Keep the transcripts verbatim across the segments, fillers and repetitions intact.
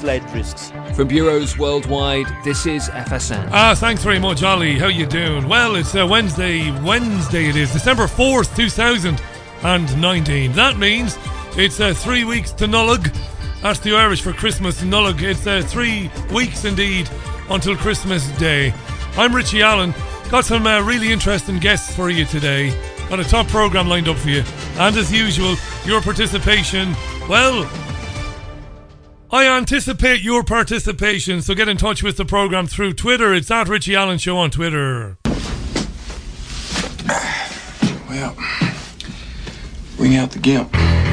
flight risks. From bureaus worldwide, this is F S N. Ah, thanks very much, Ollie. How you doing? Well, it's uh, Wednesday. Wednesday it is, December fourth, two thousand nineteen. That means it's uh, three weeks to Nullag. That's the Irish for Christmas. Nullag. It's uh, three weeks indeed until Christmas Day. I'm Richie Allen. Got some uh, really interesting guests for you today. Got a top programme lined up for you. And as usual, your participation, well, I anticipate your participation, so get in touch with the programme through Twitter. It's at Richie Allen Show on Twitter. Well, bring out the gimp.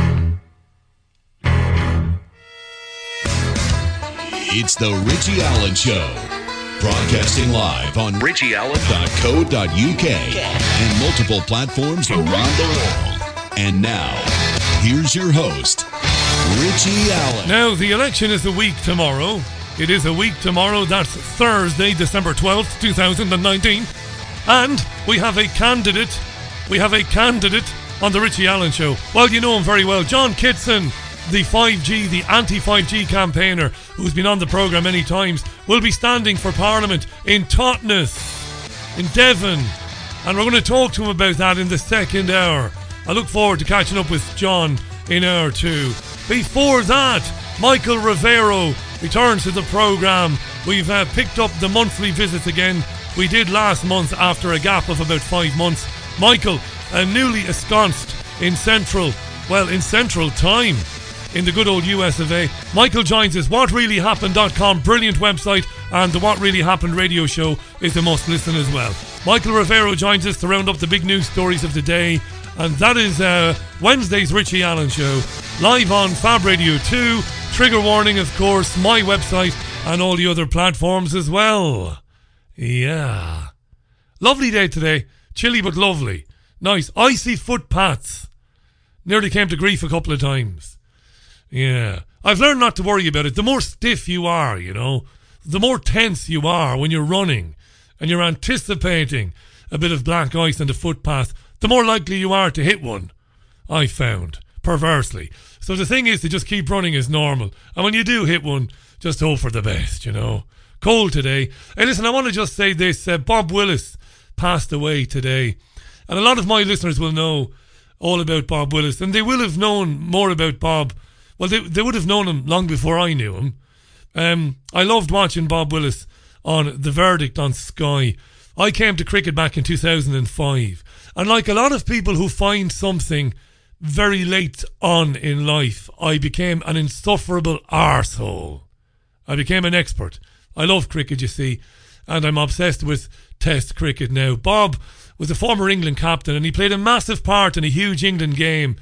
It's the Richie Allen Show. Broadcasting live on richie allen dot co dot uk and multiple platforms around the world. And now, here's your host, Richie Allen. Now, the election is a week tomorrow. It is a week tomorrow. That's Thursday, December twelfth, two thousand nineteen. And we have a candidate. We have a candidate on the Richie Allen Show. Well, you know him very well. John Kitson, the five G, the anti-five G campaigner, who's been on the programme many times, will be standing for Parliament in Totnes, in Devon. And we're going to talk to him about that in the second hour. I look forward to catching up with John in hour two. Before that, Michael Rivero returns to the programme. We've uh, picked up the monthly visits again. We did last month after a gap of about five months. Michael, uh, newly ensconced in Central, well, in Central Time, in the good old U S of A. Michael joins us. what really happened dot com, brilliant website, and the What Really Happened radio show is a must listen as well. Michael Rivero joins us to round up the big news stories of the day, and that is uh, Wednesday's Richie Allen Show, live on Fab Radio two, trigger warning of course, my website, and all the other platforms as well. Yeah. Lovely day today, chilly but lovely. Nice, icy footpaths. Nearly came to grief a couple of times. Yeah, I've learned not to worry about it. The more stiff you are, you know, the more tense you are when you're running and you're anticipating a bit of black ice on the footpath, the more likely you are to hit one, I found, perversely. So the thing is to just keep running as normal. And when you do hit one, just hope for the best, you know. Cold today. Hey, listen, I want to just say this. Uh, Bob Willis passed away today. And a lot of my listeners will know all about Bob Willis. And they will have known more about Bob. Well, they they would have known him long before I knew him. Um, I loved watching Bob Willis on The Verdict on Sky. I came to cricket back in two thousand five. And like a lot of people who find something very late on in life, I became an insufferable arsehole. I became an expert. I love cricket, you see, and I'm obsessed with Test cricket now. Bob was a former England captain, and he played a massive part in a huge England game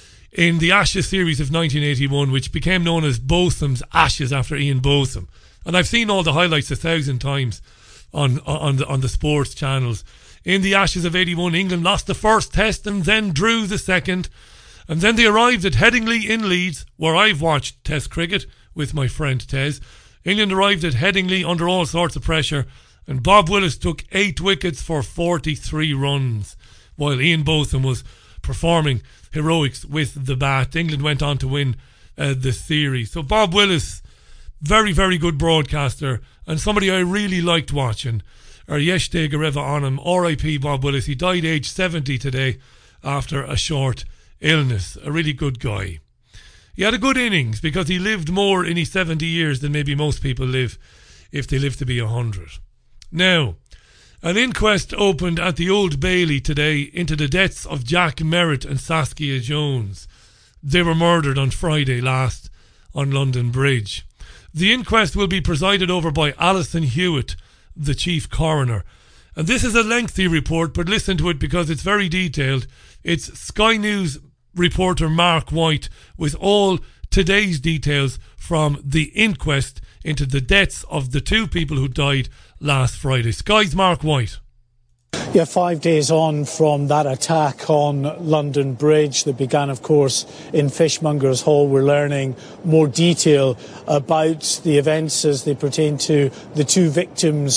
in the Ashes series of nineteen eighty-one, which became known as Botham's Ashes after Ian Botham. And I've seen all the highlights a thousand times on on the, on the sports channels. In the Ashes of eighty-one, England lost the first test and then drew the second. And then they arrived at Headingley in Leeds, where I've watched Test cricket with my friend Tez. England arrived at Headingley under all sorts of pressure, and Bob Willis took eight wickets for forty-three runs, while Ian Botham was performing heroics with the bat. England went on to win uh, the series. So Bob Willis, very, very good broadcaster, and somebody I really liked watching. Arieste Gareva on him. R I P Bob Willis. He died age seventy today after a short illness. A really good guy. He had a good innings because he lived more in his seventy years than maybe most people live if they live to be one hundred. Now, an inquest opened at the Old Bailey today into the deaths of Jack Merritt and Saskia Jones. They were murdered on Friday last on London Bridge. The inquest will be presided over by Alison Hewitt, the chief coroner. And this is a lengthy report, but listen to it because it's very detailed. It's Sky News reporter Mark White with all today's details from the inquest into the deaths of the two people who died last Friday. Sky's Mark White. Yeah, five days on from that attack on London Bridge that began, of course, in Fishmongers Hall, we're learning more detail about the events as they pertain to the two victims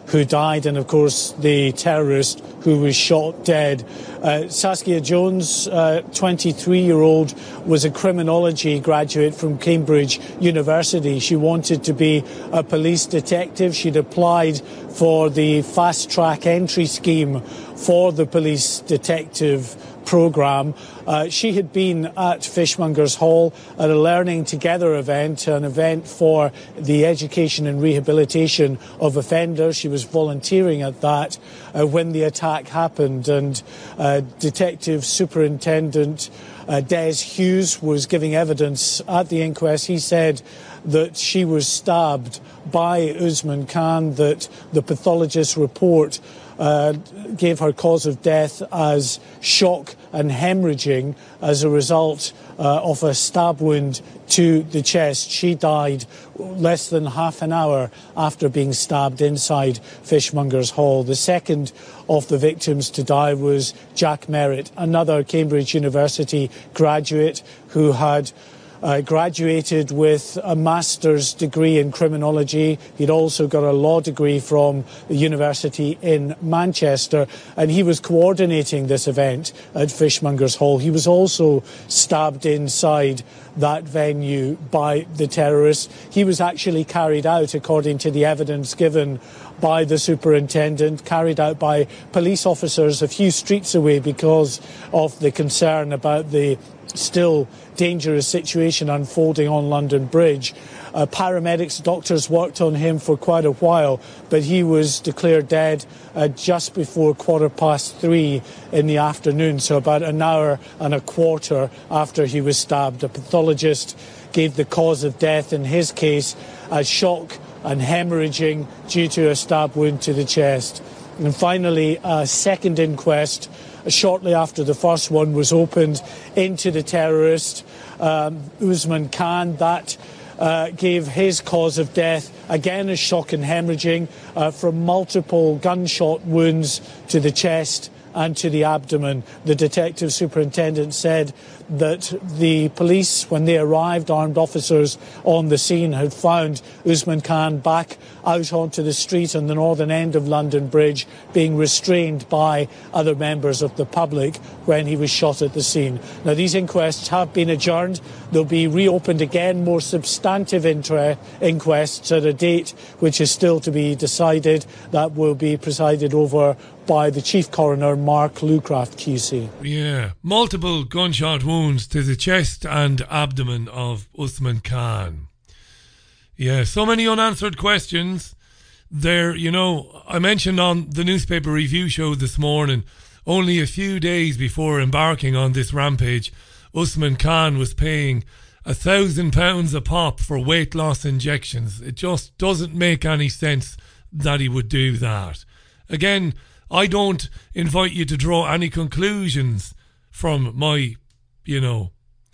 who died, and of course the terrorist who was shot dead. Uh, Saskia Jones, uh, twenty-three-year-old, was a criminology graduate from Cambridge University. She wanted to be a police detective. She'd applied for the fast-track entry scheme for the police detective programme. Uh, she had been at Fishmongers Hall at a Learning Together event, an event for the education and rehabilitation of offenders. She was volunteering at that uh, when the attack happened, and uh, Detective Superintendent uh, Des Hughes was giving evidence at the inquest. He said that she was stabbed by Usman Khan, that the pathologist's report Uh, gave her cause of death as shock and hemorrhaging as a result uh, of a stab wound to the chest. She died less than half an hour after being stabbed inside Fishmongers Hall. The second of the victims to die was Jack Merritt, another Cambridge University graduate who had Uh, graduated with a master's degree in criminology. He'd also got a law degree from the university in Manchester, and he was coordinating this event at Fishmongers Hall. He was also stabbed inside that venue by the terrorists. He was actually carried out, according to the evidence given by the superintendent, carried out by police officers a few streets away because of the concern about the still dangerous situation unfolding on London Bridge. Uh, paramedics, doctors worked on him for quite a while, but he was declared dead uh, just before quarter past three in the afternoon, so about an hour and a quarter after he was stabbed. A pathologist gave the cause of death in his case as shock and hemorrhaging due to a stab wound to the chest. And finally, a second inquest shortly after the first one was opened into the terrorist, um, Usman Khan. That uh, gave his cause of death, again as shock and hemorrhaging, uh, from multiple gunshot wounds to the chest and to the abdomen. The detective superintendent said that the police, when they arrived, armed officers on the scene, had found Usman Khan back out onto the street on the northern end of London Bridge, being restrained by other members of the public when he was shot at the scene. Now, these inquests have been adjourned. They'll be reopened again, more substantive intra- inquests at a date which is still to be decided. That will be presided over by the Chief Coroner, Mark Lucraft Q C. Yeah, multiple gunshot wounds to the chest and abdomen of Usman Khan. Yeah, so many unanswered questions. There, you know, I mentioned on the newspaper review show this morning, only a few days before embarking on this rampage, Usman Khan was paying a thousand pounds a pop for weight loss injections. It just doesn't make any sense that he would do that. Again, I don't invite you to draw any conclusions from my, you know,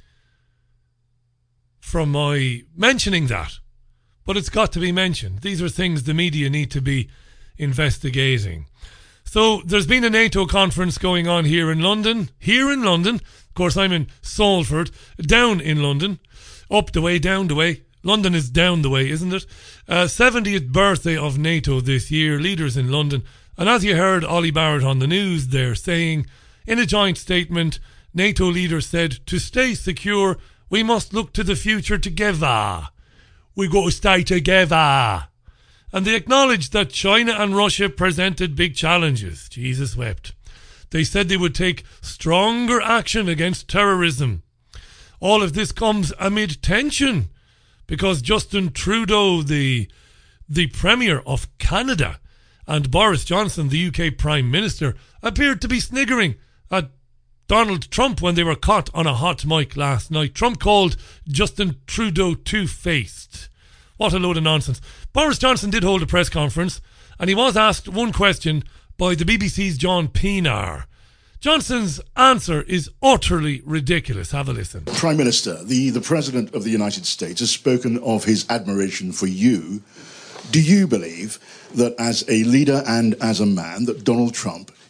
from my mentioning that. But it's got to be mentioned. These are things the media need to be investigating. So there's been a NATO conference going on here in London. Here in London. Of course, I'm in Salford. Down in London. Up the way, down the way. London is down the way, isn't it? Uh, seventieth birthday of NATO this year. Leaders in London. And as you heard Ollie Barrett on the news there saying, in a joint statement, NATO leaders said, to stay secure, we must look to the future together. We got to stay together. And they acknowledged that China and Russia presented big challenges. Jesus wept. They said they would take stronger action against terrorism. All of this comes amid tension because Justin Trudeau, the, the Premier of Canada, and Boris Johnson, the U K Prime Minister, appeared to be sniggering at Donald Trump when they were caught on a hot mic last night. Trump called Justin Trudeau two-faced. What a load of nonsense. Boris Johnson did hold a press conference, and he was asked one question by the B B C's John Pienaar. Johnson's answer is utterly ridiculous. Have a listen. Prime Minister, the, the President of the United States has spoken of his admiration for you. Do you believe that as a leader and as a man that Donald Trump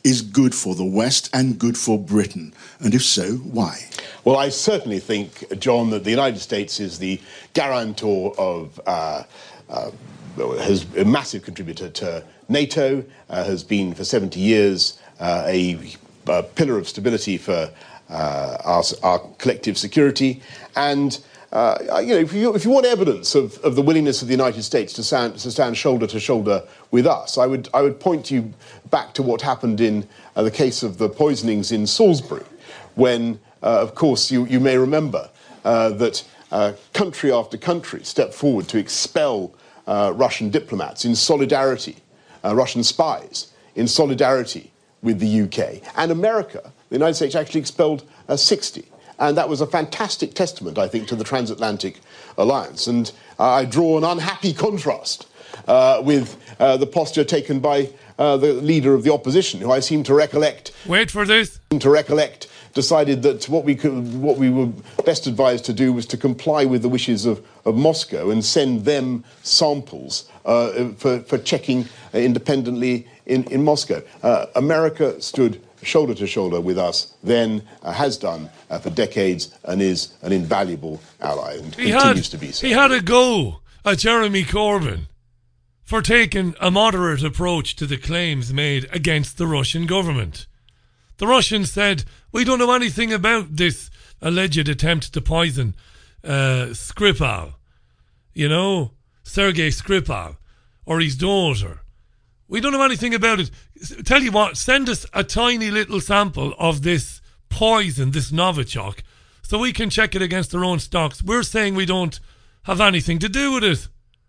is good for the West and good for Britain? And if so, why? Well, I certainly think, John, that the United States is the guarantor of, uh, uh, has a massive contributor to NATO, uh, has been for seventy years uh, a, a pillar of stability for uh, our, our collective security. And, uh, you know, if you, if you want evidence of, of the willingness of the United States to stand, to stand shoulder to shoulder with us, I would, I would point you back to what happened in uh, the case of the poisonings in Salisbury, when, uh, of course, you, you may remember uh, that uh, country after country stepped forward to expel uh, Russian diplomats in solidarity, uh, Russian spies, in solidarity with the U K. And America, the United States, actually expelled uh, sixty. And that was a fantastic testament, I think, to the transatlantic alliance. And uh, I draw an unhappy contrast uh, with uh, the posture taken by uh, the leader of the opposition, who I seem to recollect... Wait for this. ...to recollect decided that what we could, what we were best advised to do was to comply with the wishes of, of Moscow and send them samples uh, for, for checking independently in, in Moscow. Uh, America stood shoulder to shoulder with us then, uh, has done uh, for decades, and is an invaluable ally and he continues had, to be so. He had a go at Jeremy Corbyn for taking a moderate approach to the claims made against the Russian government. The Russians said, we don't know anything about this alleged attempt to poison uh, Skripal, you know, Sergei Skripal, or his daughter. We don't know anything about it. Tell you what, send us a tiny little sample of this poison, this Novichok, so we can check it against our own stocks. We're saying we don't have anything to do with it.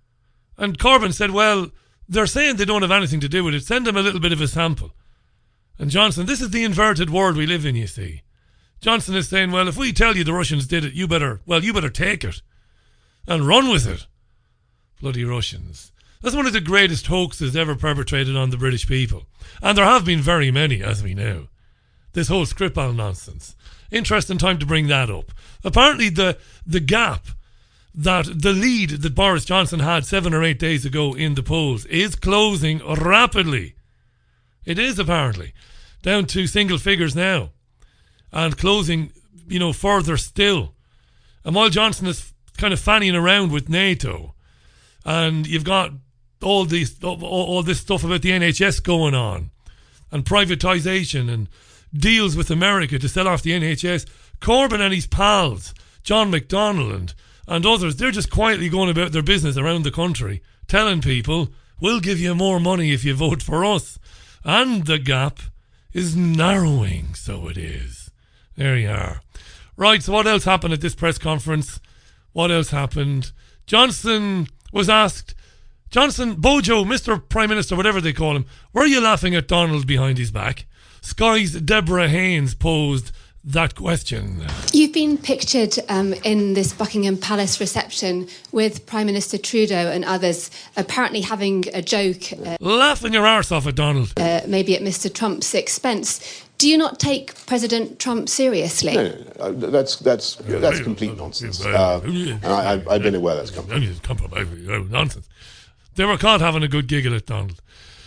And Corbyn said, well, they're saying they don't have anything to do with it. Send them a little bit of a sample. And Johnson, this is the inverted world we live in, you see. Johnson is saying, well, if we tell you the Russians did it, you better, well, you better take it and run with it. Bloody Russians. That's one of the greatest hoaxes ever perpetrated on the British people. And there have been very many, as we know. This whole Skripal nonsense. Interesting time to bring that up. Apparently the the gap, that the lead that Boris Johnson had seven or eight days ago in the polls is closing rapidly. It is, apparently. Down to single figures now. And closing, you know, further still. And while Johnson is kind of fanning around with NATO, and you've got all these, all, all this stuff about the N H S going on, and privatisation, and deals with America to sell off the N H S, Corbyn and his pals, John McDonnell and, and others, they're just quietly going about their business around the country, telling people, we'll give you more money if you vote for us. And the gap is narrowing, so it is. There you are. Right, so what else happened at this press conference? What else happened? Johnson was asked, Johnson, Bojo, Mister Prime Minister, whatever they call him, were you laughing at Donald behind his back? Sky's Deborah Haynes posed that question. You've been pictured um, in this Buckingham Palace reception with Prime Minister Trudeau and others apparently having a joke. Uh, Laughing your arse off at Donald. Uh, maybe at Mister Trump's expense. Do you not take President Trump seriously? No, no, no. That's, that's, that's complete nonsense. Uh, and I, I, I don't know where that's come from. Nonsense. They were caught having a good giggle at Donald.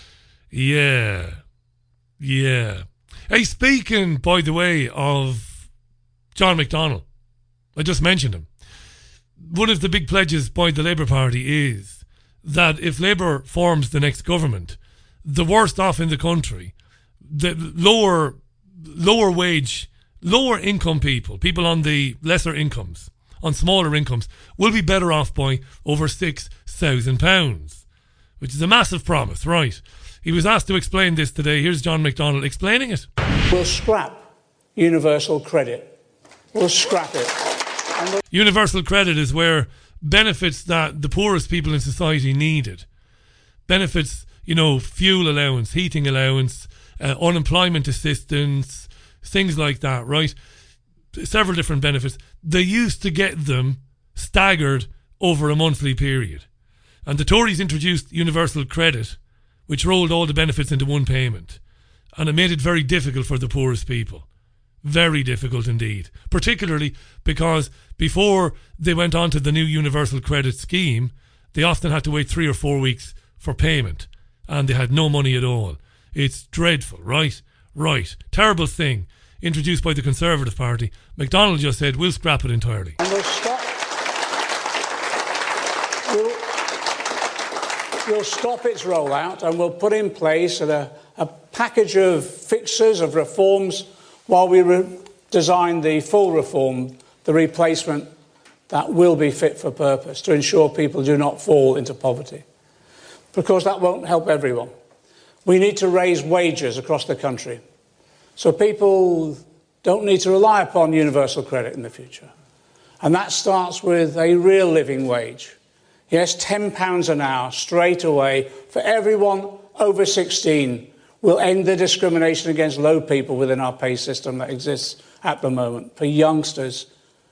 Yeah. Yeah. Hey, speaking, by the way, of John McDonnell, I just mentioned him. One of the big pledges by the Labour Party is that if Labour forms the next government, the worst off in the country, the lower, lower wage, lower income people, people on the lesser incomes, on smaller incomes, will be better off by over six thousand pounds, which is a massive promise, right? He was asked to explain this today. Here's John McDonnell explaining it. We'll scrap universal credit. We'll scrap it. And universal credit is where benefits that the poorest people in society needed. Benefits, you know, fuel allowance, heating allowance, uh, unemployment assistance, things like that, right? Several different benefits. They used to get them staggered over a monthly period. And the Tories introduced universal credit, which rolled all the benefits into one payment. And it made it very difficult for the poorest people. Very difficult indeed. Particularly because before they went on to the new universal credit scheme, they often had to wait three or four weeks for payment. And they had no money at all. It's dreadful, right? Right. Terrible thing. Introduced by the Conservative Party. McDonnell just said, we'll scrap it entirely. And we'll stop. We'll, we'll stop its rollout and we'll put in place a, a package of fixes, of reforms, while we re- design the full reform, the replacement that will be fit for purpose to ensure people do not fall into poverty. Because that won't help everyone. We need to raise wages across the country so people don't need to rely upon universal credit in the future. And that starts with a real living wage. Yes, ten pounds an hour straight away for everyone over sixteen will end the discrimination against low people within our pay system that exists at the moment for youngsters,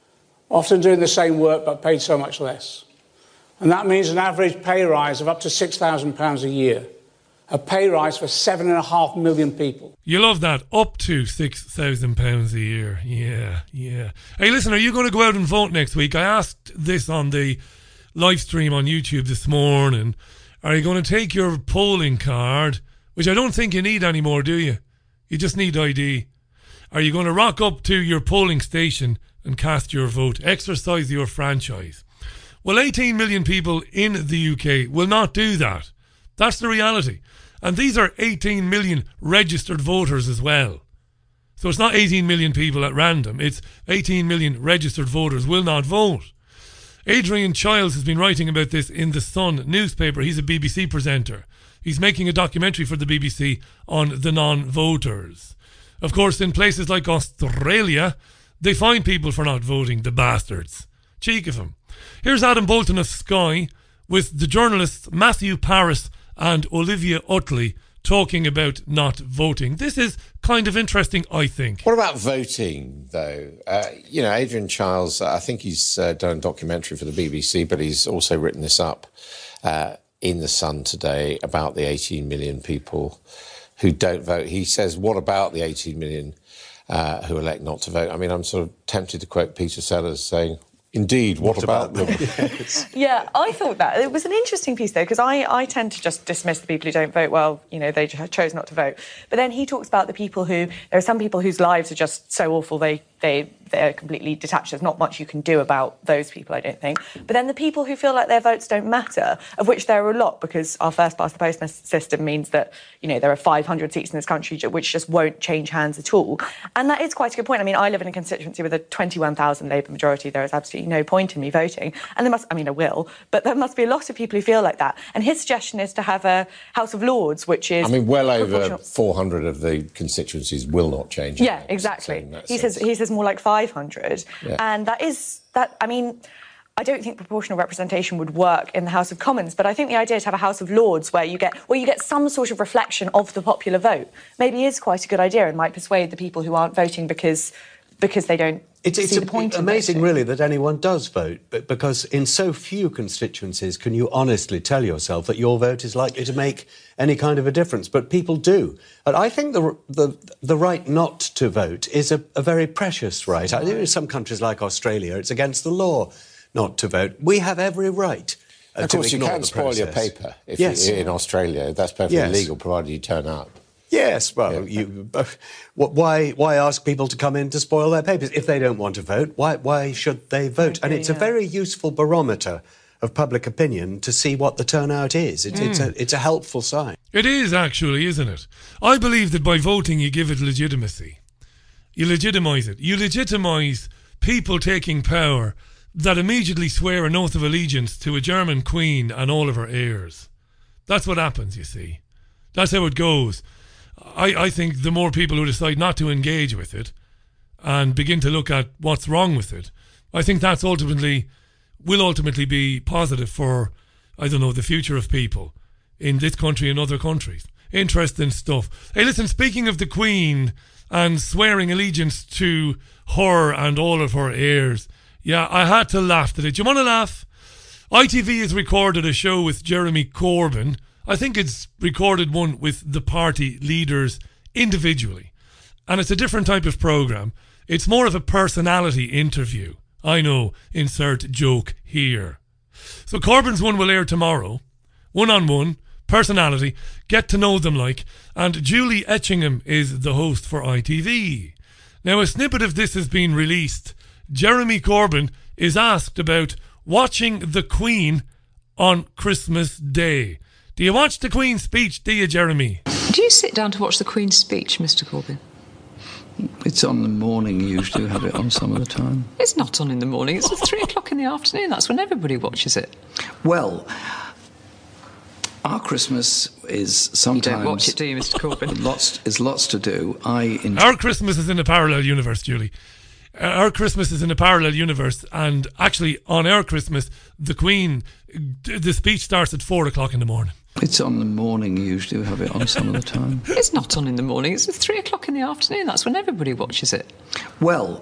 often doing the same work but paid so much less. And that means an average pay rise of up to six thousand pounds a year, a pay rise for seven and a half million people. You love that, up to six thousand pounds a year. Yeah, yeah. Hey, listen, are you going to go out and vote next week? I asked this on the live stream on YouTube this morning. Are you going to take your polling card, which I don't think you need anymore, do you? You just need I D. Are you going to rock up to your polling station and cast your vote? Exercise your franchise. Well, eighteen million people in the U K will not do that. That's the reality. And these are eighteen million registered voters as well. So it's not eighteen million people at random. It's eighteen million registered voters will not vote. Adrian Childs has been writing about this in The Sun newspaper. He's a B B C presenter. He's making a documentary for the B B C on the non-voters. Of course, in places like Australia, they fine people for not voting, the bastards. Cheek of them. Here's Adam Bolton of Sky with the journalists Matthew Parris and Olivia Utley talking about not voting. This is kind of interesting, I think. What about voting, though? Uh, you know, Adrian Childs, I think he's uh, done a documentary for the B B C, but he's also written this up uh, in The Sun today about the eighteen million people who don't vote. He says, what about the eighteen million uh, who elect not to vote? I mean, I'm sort of tempted to quote Peter Sellers saying, indeed, what, what about, about them? Yes. Yeah, I thought that. It was an interesting piece, though, because I, I tend to just dismiss the people who don't vote. Well, you know, they chose not to vote. But then he talks about the people who... There are some people whose lives are just so awful, they, they, they're completely detached. There's not much you can do about those people, I don't think. But then the people who feel like their votes don't matter, of which there are a lot, because our first-past-the-post system means that, you know, there are five hundred seats in this country which just won't change hands at all. And that is quite a good point. I mean, I live in a constituency with a twenty-one thousand Labour majority. There is absolutely no point in me voting. And there must, I mean, I will, but there must be a lot of people who feel like that. And his suggestion is to have a House of Lords, which is... I mean, well over four hundred of the constituencies will not change. Yeah, exactly. He says, he says more like five hundred. Yeah. And that is... that. I mean... I don't think proportional representation would work in the House of Commons, but I think the idea to have a House of Lords where you get where you get some sort of reflection of the popular vote maybe is quite a good idea and might persuade the people who aren't voting because because they don't it's, see it's the point. It's amazing, really, that anyone does vote, but because in so few constituencies can you honestly tell yourself that your vote is likely to make any kind of a difference. But people do. And I think the the, the right not to vote is a, a very precious right. I think in some countries like Australia, it's against the law not to vote. We have every right uh, of to course, you ignore can the spoil process. your paper if yes. you, in Australia. That's perfectly yes. legal, provided you turn up. Yes, well, yeah. you, uh, why why ask people to come in to spoil their papers? If they don't want to vote, why why should they vote? Okay, and it's yeah. a very useful barometer of public opinion to see what the turnout is. It's, mm. it's, a, it's a helpful sign. It is, actually, isn't it? I believe that by voting you give it legitimacy. You legitimise it. You legitimise people taking power that immediately swear an oath of allegiance to a German queen and all of her heirs. That's what happens, you see. That's how it goes. I, I think the more people who decide not to engage with it and begin to look at what's wrong with it, I think that's ultimately, will ultimately be positive for, I don't know, the future of people in this country and other countries. Interesting stuff. Hey, listen, speaking of the Queen and swearing allegiance to her and all of her heirs, yeah, I had to laugh today. Do you want to laugh? I T V has recorded a show with Jeremy Corbyn. I think it's recorded one with the party leaders individually. And it's a different type of programme. It's more of a personality interview. I know, insert joke here. So Corbyn's one will air tomorrow. One-on-one, personality, get to know them like, and Julie Etchingham is the host for I T V. Now, a snippet of this has been released. Jeremy Corbyn is asked about watching the Queen on Christmas Day. Do you watch the Queen's speech, do you, Jeremy? Do you sit down to watch the Queen's speech, Mister Corbyn? It's on in the morning, you usually have it on some of the time. It's not on in the morning, it's at three o'clock in the afternoon. That's when everybody watches it. Well, our Christmas is sometimes... You don't watch it, do you, Mister Corbyn? Lots, there's lots to do. I enjoy... Our Christmas is in a parallel universe, Julie. Uh, our Christmas is in a parallel universe, and actually, on our Christmas, the Queen, the speech starts at four o'clock in the morning. It's on in the morning, you usually have it on some of the time. It's not on in the morning, it's at three o'clock in the afternoon. That's when everybody watches it. Well,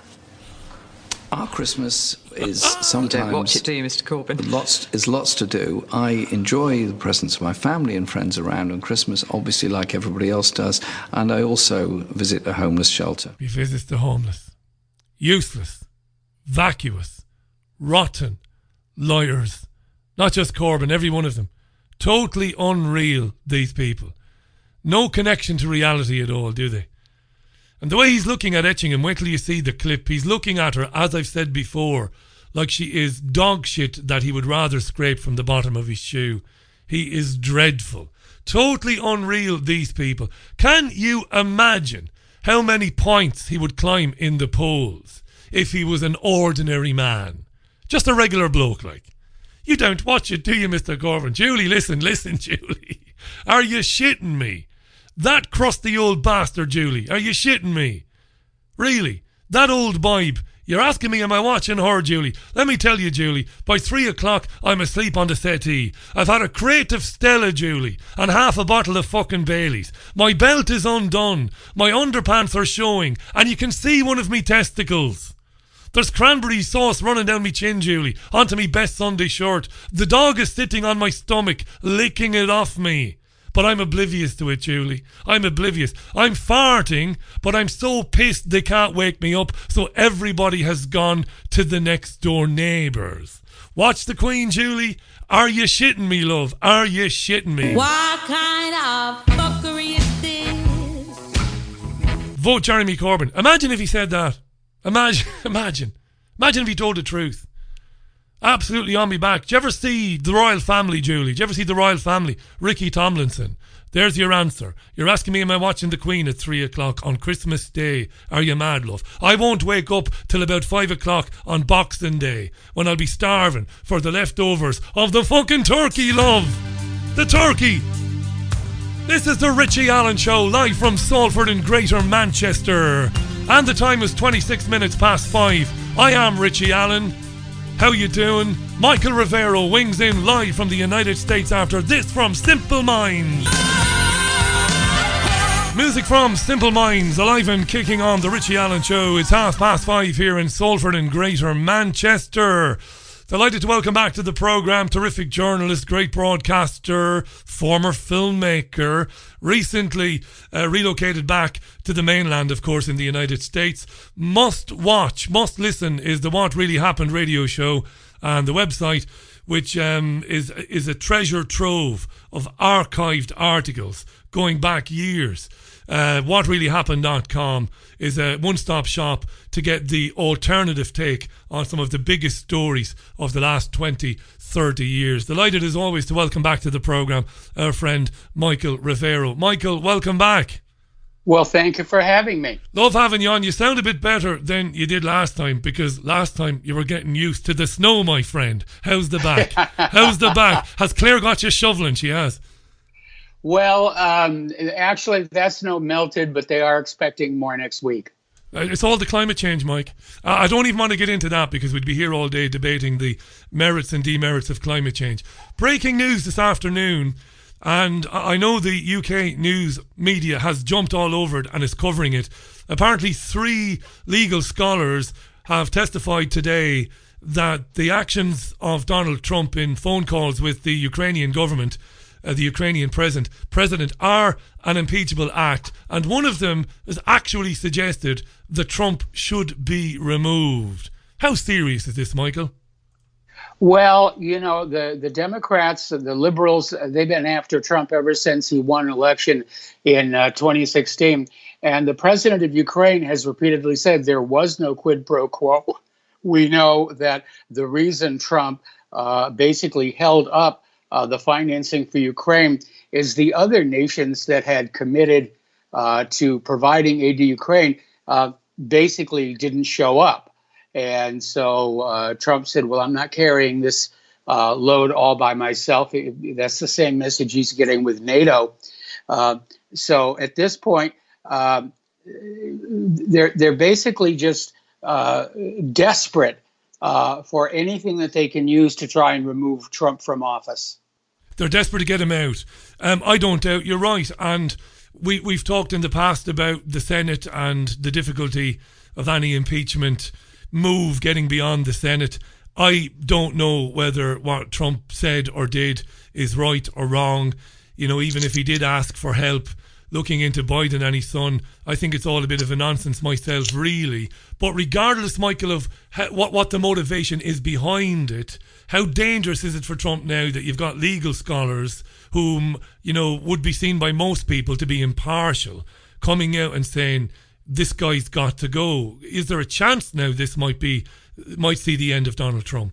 our Christmas is sometimes... You don't watch it, do you, Mister Corbyn? Lots, there's lots to do. I enjoy the presence of my family and friends around on Christmas, obviously like everybody else does, and I also visit a homeless shelter. He visits the homeless. Useless. Vacuous. Rotten. Liars. Not just Corbyn, every one of them. Totally unreal, these people. No connection to reality at all, do they? And the way he's looking at Etchingham, wait till you see the clip, he's looking at her, as I've said before, like she is dog shit that he would rather scrape from the bottom of his shoe. He is dreadful. Totally unreal, these people. Can you imagine how many points he would climb in the polls if he was an ordinary man? Just a regular bloke, like. You don't watch it, do you, Mister Corbyn? Julie, listen, listen, Julie. Are you shitting me? That crusty old bastard, Julie. Are you shitting me? Really? That old bibe. You're asking me, am I watching her, Julie? Let me tell you, Julie, by three o'clock, I'm asleep on the settee. I've had a crate of Stella, Julie, and half a bottle of fucking Baileys. My belt is undone. My underpants are showing, and you can see one of me testicles. There's cranberry sauce running down me chin, Julie, onto me best Sunday shirt. The dog is sitting on my stomach, licking it off me. But I'm oblivious to it, Julie. I'm oblivious. I'm farting, but I'm so pissed they can't wake me up, so everybody has gone to the next door neighbours. Watch the Queen, Julie. Are you shitting me, love? Are you shitting me? What kind of fuckery is this? Vote Jeremy Corbyn. Imagine if he said that. Imagine, imagine, imagine if he told the truth. Absolutely on me back. Do you ever see the royal family, Julie? Do you ever see the royal family? Ricky Tomlinson. There's your answer. You're asking me, am I watching the Queen at three o'clock on Christmas Day? Are you mad, love? I won't wake up till about five o'clock on Boxing Day, when I'll be starving for the leftovers of the fucking turkey, love. The turkey. This is the Richie Allen Show, live from Salford in Greater Manchester. And the time is twenty-six minutes past five. I am Richie Allen. How you doing? Michael Rivero wings in live from the United States after this from Simple Minds. Music from Simple Minds, alive and kicking on the Richie Allen Show. It's half past five here in Salford in Greater Manchester. Delighted to welcome back to the programme terrific journalist, great broadcaster, former filmmaker, recently uh, relocated back to the mainland, of course, in the United States. Must watch, must listen is the What Really Happened radio show, and the website, which um, is is a treasure trove of archived articles going back years. Uh, what really happened dot com is a one-stop shop to get the alternative take on some of the biggest stories of the last twenty, thirty years. Delighted as always to welcome back to the programme our friend Michael Rivero. Michael, welcome back. Well, thank you for having me. Love having you on. You sound a bit better than you did last time, because last time you were getting used to the snow, my friend. How's the back? How's the back? Has Claire got you shoveling? She has. Well, um, actually, that snow melted, but they are expecting more next week. It's all the climate change, Mike. Uh, I don't even want to get into that because we'd be here all day debating the merits and demerits of climate change. Breaking news this afternoon, and I know the U K news media has jumped all over it and is covering it. Apparently, three legal scholars have testified today that the actions of Donald Trump in phone calls with the Ukrainian government, Uh, the Ukrainian president, president are an impeachable act, and one of them has actually suggested that Trump should be removed. How serious is this, Michael? Well, you know, the, the Democrats, the liberals, they've been after Trump ever since he won an election in uh, twenty sixteen. And the president of Ukraine has repeatedly said there was no quid pro quo. We know that the reason Trump uh, basically held up uh, the financing for Ukraine is the other nations that had committed uh, to providing aid to Ukraine uh, basically didn't show up. And so uh, Trump said, well, I'm not carrying this uh, load all by myself. That's the same message he's getting with NATO. Uh, so at this point, um, they're, they're basically just uh, desperate uh, for anything that they can use to try and remove Trump from office. They're desperate to get him out. Um, I don't doubt you're right. And we, we've talked in the past about the Senate and the difficulty of any impeachment move getting beyond the Senate. I don't know whether what Trump said or did is right or wrong. You know, even if he did ask for help looking into Biden and his son, I think it's all a bit of a nonsense myself, really. But regardless, Michael, of how, what, what the motivation is behind it, how dangerous is it for Trump now that you've got legal scholars whom, you know, would be seen by most people to be impartial, coming out and saying, this guy's got to go. Is there a chance now this might be might see the end of Donald Trump?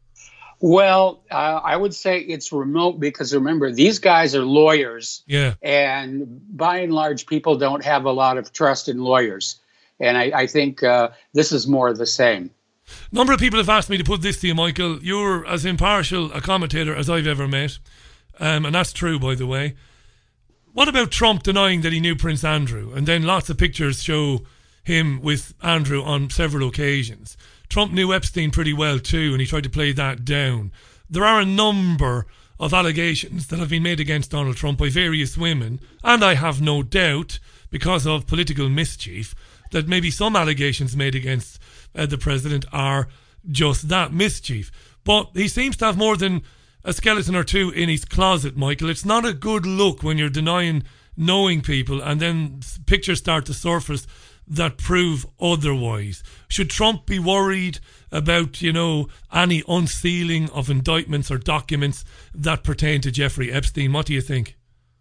Well, uh, I would say it's remote because remember, these guys are lawyers. Yeah. And by and large, people don't have a lot of trust in lawyers. And I, I think uh, this is more of the same. A number of people have asked me to put this to you, Michael. You're as impartial a commentator as I've ever met. Um, and that's true, by the way. What about Trump denying that he knew Prince Andrew? And then lots of pictures show him with Andrew on several occasions. Trump knew Epstein pretty well too, and he tried to play that down. There are a number of allegations that have been made against Donald Trump by various women, and I have no doubt, because of political mischief, that maybe some allegations made against uh, the president are just that, mischief. But he seems to have more than a skeleton or two in his closet, Michael. It's not a good look when you're denying knowing people and then pictures start to surface that prove otherwise. Should Trump be worried about, you know, any unsealing of indictments or documents that pertain to Jeffrey Epstein? What do you think?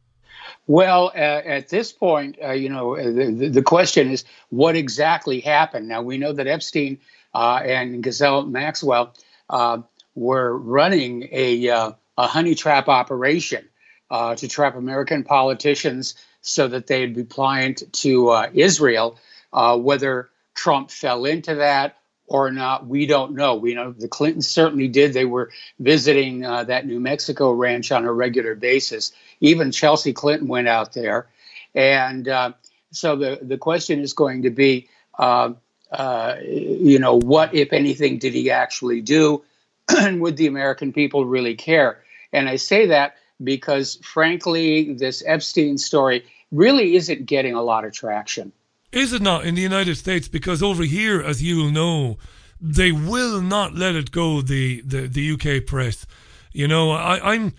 Well, uh, at this point, uh, you know, the, the question is what exactly happened? Now, we know that Epstein uh, and Ghislaine Maxwell uh, were running a, uh, a honey trap operation uh, to trap American politicians so that they'd be pliant to uh, Israel. Uh, whether Trump fell into that or not, we don't know. We know the Clintons certainly did. They were visiting uh, that New Mexico ranch on a regular basis. Even Chelsea Clinton went out there. And uh, so the, the question is going to be, uh, uh, you know, what, if anything, did he actually do? And would the American people really care? And I say that because, frankly, this Epstein story really isn't getting a lot of traction. Is it not in the United States? Because over here, as you'll know, they will not let it go, the, the, the U K press. You know, I, I'm,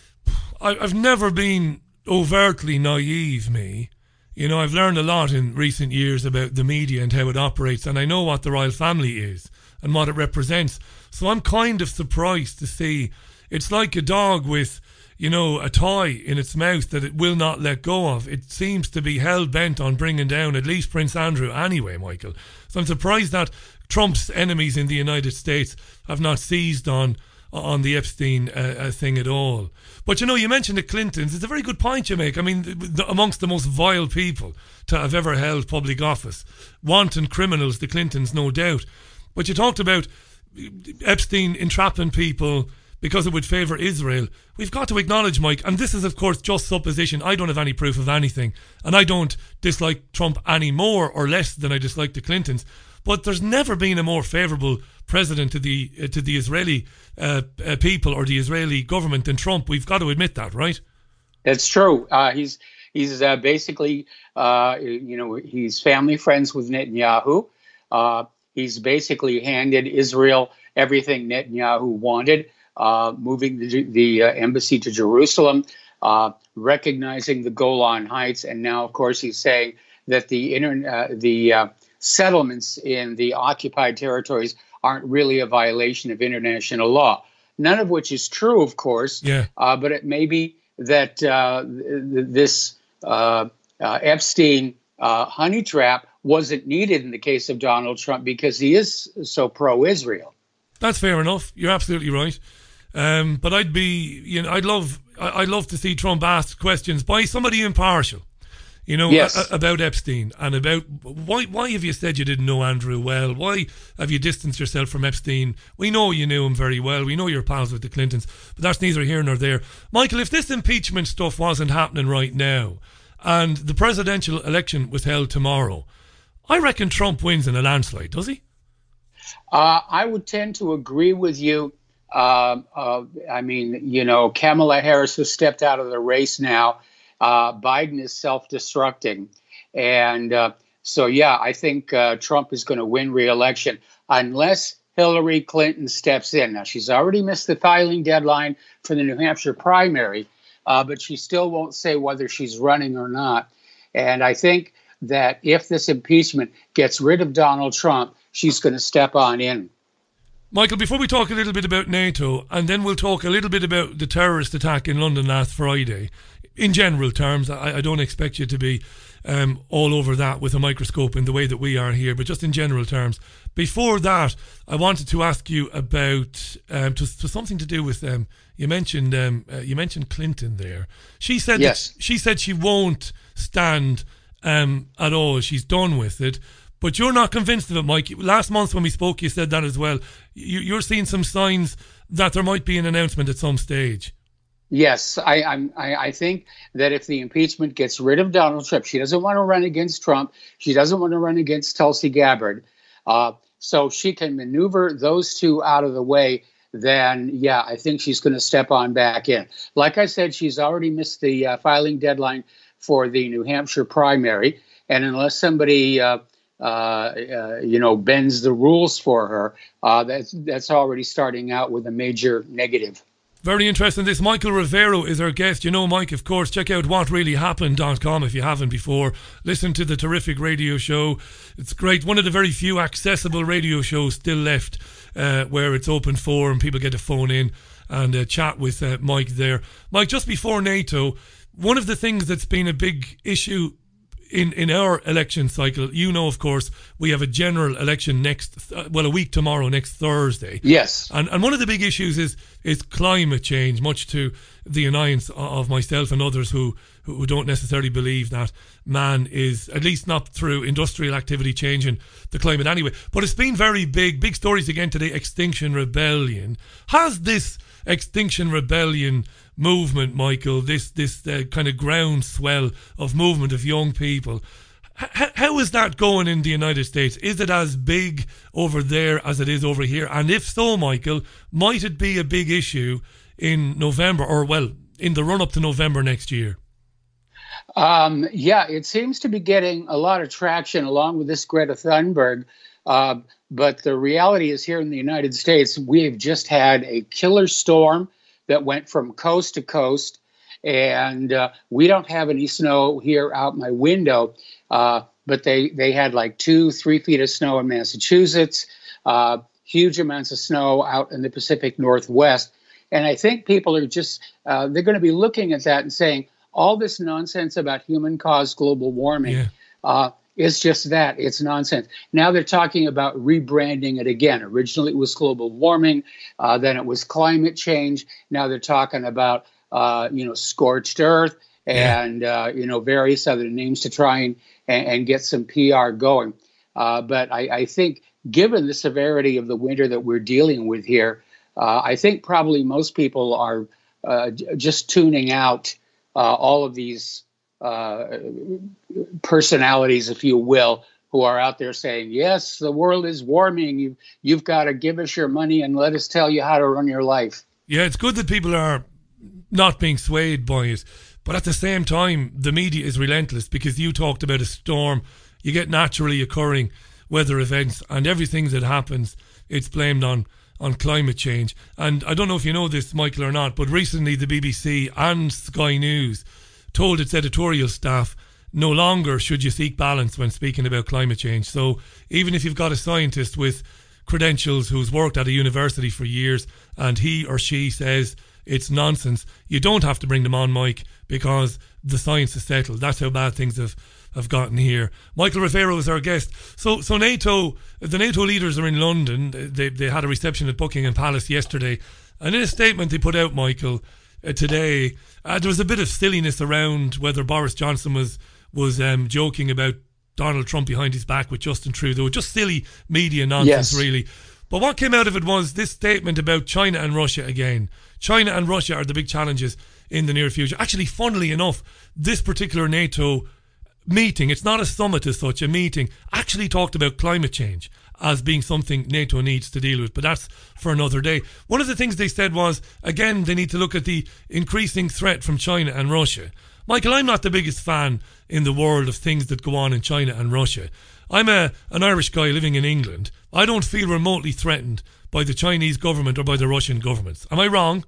I, I've never been overtly naive, me. You know, I've learned a lot in recent years about the media and how it operates, and I know what the royal family is and what it represents. So I'm kind of surprised to see it's like a dog with, you know, a toy in its mouth that it will not let go of. It seems to be hell-bent on bringing down at least Prince Andrew anyway, Michael. So I'm surprised that Trump's enemies in the United States have not seized on on the Epstein uh, uh, thing at all. But, you know, you mentioned the Clintons. It's a very good point you make. I mean, the, amongst the most vile people to have ever held public office. Wanton criminals, the Clintons, no doubt. But you talked about Epstein entrapping people because it would favour Israel. We've got to acknowledge, Mike, and this is, of course, just supposition. I don't have any proof of anything, and I don't dislike Trump any more or less than I dislike the Clintons. But there's never been a more favourable president to the uh, to the Israeli uh, uh, people or the Israeli government than Trump. We've got to admit that, right? That's true. Uh, he's he's uh, basically, uh, you know, he's family friends with Netanyahu. Uh, he's basically handed Israel everything Netanyahu wanted. Uh, moving the, the uh, embassy to Jerusalem, uh, recognizing the Golan Heights, and now, of course, he's saying that the inter- uh, the uh, settlements in the occupied territories aren't really a violation of international law. None of which is true, of course. Yeah. Uh, but it may be that uh, th- this uh, uh, Epstein uh, honey trap wasn't needed in the case of Donald Trump because he is so pro-Israel. That's fair enough. You're absolutely right. Um, but I'd be, you know, I'd love, I'd love to see Trump asked questions by somebody impartial, you know, yes. a, about Epstein and about why, why have you said you didn't know Andrew well? Why have you distanced yourself from Epstein? We know you knew him very well. We know you're pals with the Clintons, but that's neither here nor there. Michael, if this impeachment stuff wasn't happening right now and the presidential election was held tomorrow, I reckon Trump wins in a landslide, does he? Uh, I would tend to agree with you. Uh, uh, I mean, you know, Kamala Harris has stepped out of the race now. Uh, Biden is self-destructing. And uh, so, yeah, I think uh, Trump is going to win re-election unless Hillary Clinton steps in. Now, she's already missed the filing deadline for the New Hampshire primary, uh, but she still won't say whether she's running or not. And I think that if this impeachment gets rid of Donald Trump, she's going to step on in. Michael, before we talk a little bit about NATO, and then we'll talk a little bit about the terrorist attack in London last Friday, in general terms, I, I don't expect you to be um, all over that with a microscope in the way that we are here, but just in general terms. Before that, I wanted to ask you about um, to, to something to do with um, you mentioned um, uh, you mentioned Clinton there. She said yes. that, she said she won't stand um, at all. She's done with it. But you're not convinced of it, Mike. Last month when we spoke, you said that as well. You, you're seeing some signs that there might be an announcement at some stage. Yes, I, I'm, I, I think that if the impeachment gets rid of Donald Trump, she doesn't want to run against Trump. She doesn't want to run against Tulsi Gabbard. Uh, so she can maneuver those two out of the way. Then, yeah, I think she's going to step on back in. Like I said, she's already missed the uh, filing deadline for the New Hampshire primary. And unless somebody... Uh, Uh, uh, you know, bends the rules for her, uh, that's, that's already starting out with a major negative. Very interesting. This Michael Rivero is our guest. You know Mike, of course. Check out what really happened dot com if you haven't before. Listen to the terrific radio show. It's great. One of the very few accessible radio shows still left uh, where it's open forum. People get to phone in and uh, chat with uh, Mike there. Mike, just before NATO, one of the things that's been a big issue In, in our election cycle, you know, of course, we have a general election next, uh, well, a week tomorrow, next Thursday. Yes. And and one of the big issues is is climate change, much to the annoyance of myself and others who, who don't necessarily believe that man is, at least not through industrial activity, changing the climate anyway. But it's been very big, big stories again today, Extinction Rebellion. Has this Extinction Rebellion movement, Michael, this this uh, kind of groundswell of movement of young people, H- how is that going in the United States? Is it as big over there as it is over here? And if so, Michael, might it be a big issue in November, or well, in the run-up to November next year? Um, yeah, it seems to be getting a lot of traction along with this Greta Thunberg. Uh, but the reality is, here in the United States, we have just had a killer storm that went from coast to coast, and uh, we don't have any snow here out my window, uh, but they, they had like two, three feet of snow in Massachusetts, uh, huge amounts of snow out in the Pacific Northwest. And I think people are just, uh, they're going to be looking at that and saying, all this nonsense about human-caused global warming yeah. uh, is just that. It's nonsense. Now they're talking about rebranding it again. Originally it was global warming, uh, then it was climate change. Now they're talking about, uh, you know, scorched earth and, yeah. uh, you know, various other names to try and, and, and get some P R going. Uh, but I, I think given the severity of the winter that we're dealing with here, uh, I think probably most people are uh, j- just tuning out uh, all of these uh, personalities, if you will, who are out there saying, yes, the world is warming. You, you've got to give us your money and let us tell you how to run your life. Yeah, it's good that people are not being swayed by it. But at the same time, the media is relentless, because you talked about a storm. You get naturally occurring weather events, and everything that happens, it's blamed on, on climate change. And I don't know if you know this, Michael, or not, but recently the B B C and Sky News told its editorial staff, no longer should you seek balance when speaking about climate change. So even if you've got a scientist with credentials who's worked at a university for years, and he or she says it's nonsense. You don't have to bring them on, Mike, because the science is settled. That's how bad things have, have gotten here. Michael Rivero is our guest. So so NATO, the NATO leaders are in London. They, they had a reception at Buckingham Palace yesterday. And in a statement they put out, Michael, uh, today, uh, there was a bit of silliness around whether Boris Johnson was, was um, joking about Donald Trump behind his back with Justin Trudeau. Just silly media nonsense, Yes. really. But what came out of it was this statement about China and Russia again. China and Russia are the big challenges in the near future. Actually, funnily enough, this particular NATO meeting, it's not a summit as such, a meeting, actually talked about climate change as being something NATO needs to deal with. But that's for another day. One of the things they said was, again, they need to look at the increasing threat from China and Russia. Michael, I'm not the biggest fan in the world of things that go on in China and Russia. I'm a an Irish guy living in England. I don't feel remotely threatened by the Chinese government or by the Russian governments. Am I wrong?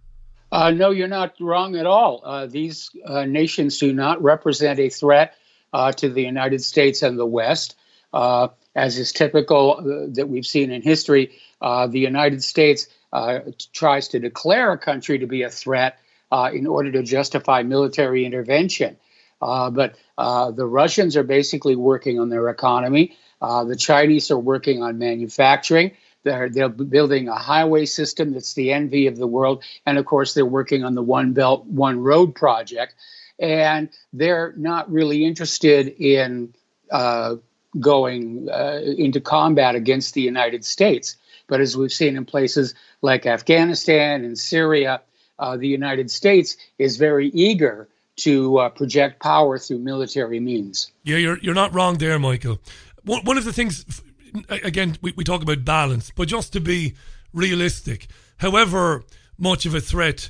Uh, no, you're not wrong at all. Uh, these uh, nations do not represent a threat uh, to the United States and the West. Uh, as is typical uh, that we've seen in history, uh, the United States uh, tries to declare a country to be a threat uh, in order to justify military intervention. Uh, but uh, the Russians are basically working on their economy. Uh, the Chinese are working on manufacturing. They're, they're building a highway system that's the envy of the world. And of course, they're working on the One Belt, One Road project. And they're not really interested in uh, going uh, into combat against the United States. But as we've seen in places like Afghanistan and Syria, uh, the United States is very eager to uh, project power through military means. Yeah, you're you're not wrong there, Michael. One, one of the things, again, we, we talk about balance, but just to be realistic, however much of a threat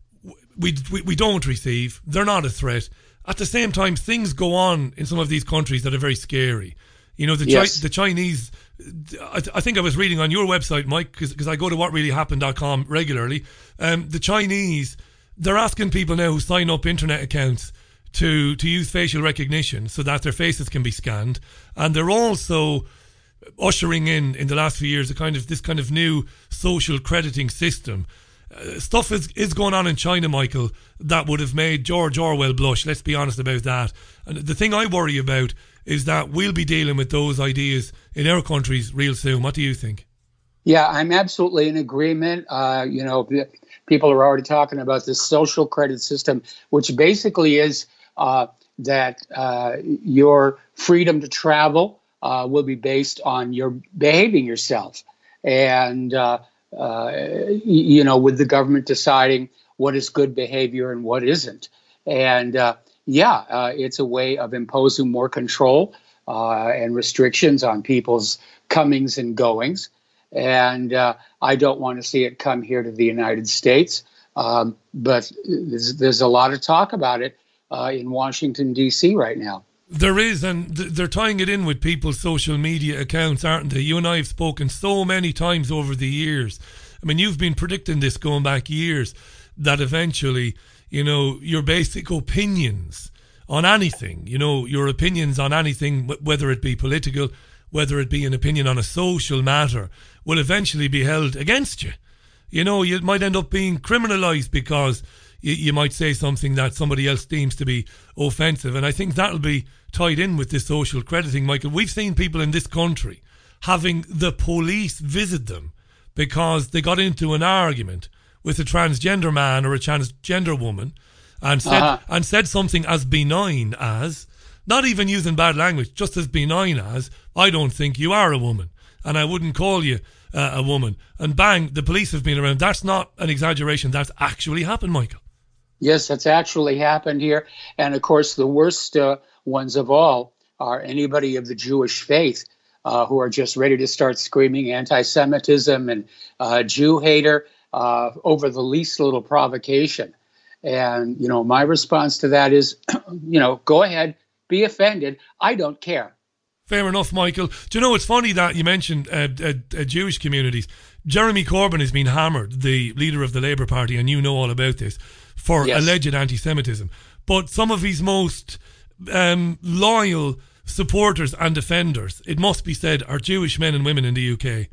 we, we, we don't receive, they're not a threat. At the same time, things go on in some of these countries that are very scary. You know, the Yes. Chi- the Chinese, I, th- I think I was reading on your website, Mike, because I go to what really happened dot com regularly. Um, the Chinese, they're asking people now who sign up internet accounts to, to use facial recognition so that their faces can be scanned. And they're also ushering in, in the last few years, a kind of this kind of new social crediting system. Uh, stuff is, is going on in China, Michael, that would have made George Orwell blush. Let's be honest about that. And the thing I worry about is that we'll be dealing with those ideas in our countries real soon. What do you think? Yeah, I'm absolutely in agreement. Uh, you know, p- people are already talking about this social credit system, which basically is uh, that uh, your freedom to travel uh, will be based on your behaving yourself. And, uh, uh, y- you know, with the government deciding what is good behavior and what isn't. And, uh, yeah, uh, it's a way of imposing more control uh, and restrictions on people's comings and goings. And uh, I don't want to see it come here to the United States. Um, but there's, there's a lot of talk about it uh, in Washington, D C right now. There is, and th- they're tying it in with people's social media accounts, aren't they? You and I have spoken so many times over the years. I mean, you've been predicting this going back years, that eventually, you know, your basic opinions on anything, you know, your opinions on anything, wh- whether it be political, whether it be an opinion on a social matter, will eventually be held against you. You know, you might end up being criminalised because you, you might say something that somebody else deems to be offensive. And I think that'll be tied in with this social crediting, Michael. We've seen people in this country having the police visit them because they got into an argument with a transgender man or a transgender woman and said Uh-huh. and said something as benign as, not even using bad language, just as benign as, I don't think you are a woman and I wouldn't call you uh, a woman. And bang, the police have been around. That's not an exaggeration. That's actually happened, Michael. Yes, that's actually happened here. And of course, the worst uh, ones of all are anybody of the Jewish faith uh, who are just ready to start screaming anti-Semitism and uh, Jew hater uh, over the least little provocation. And, you know, my response to that is, you know, go ahead, be offended. I don't care. Fair enough, Michael. Do you know, it's funny that you mentioned uh, uh, uh, Jewish communities. Jeremy Corbyn has been hammered, the leader of the Labour Party, and you know all about this, for Yes. alleged anti-Semitism. But some of his most um, loyal supporters and defenders, it must be said, are Jewish men and women in the U K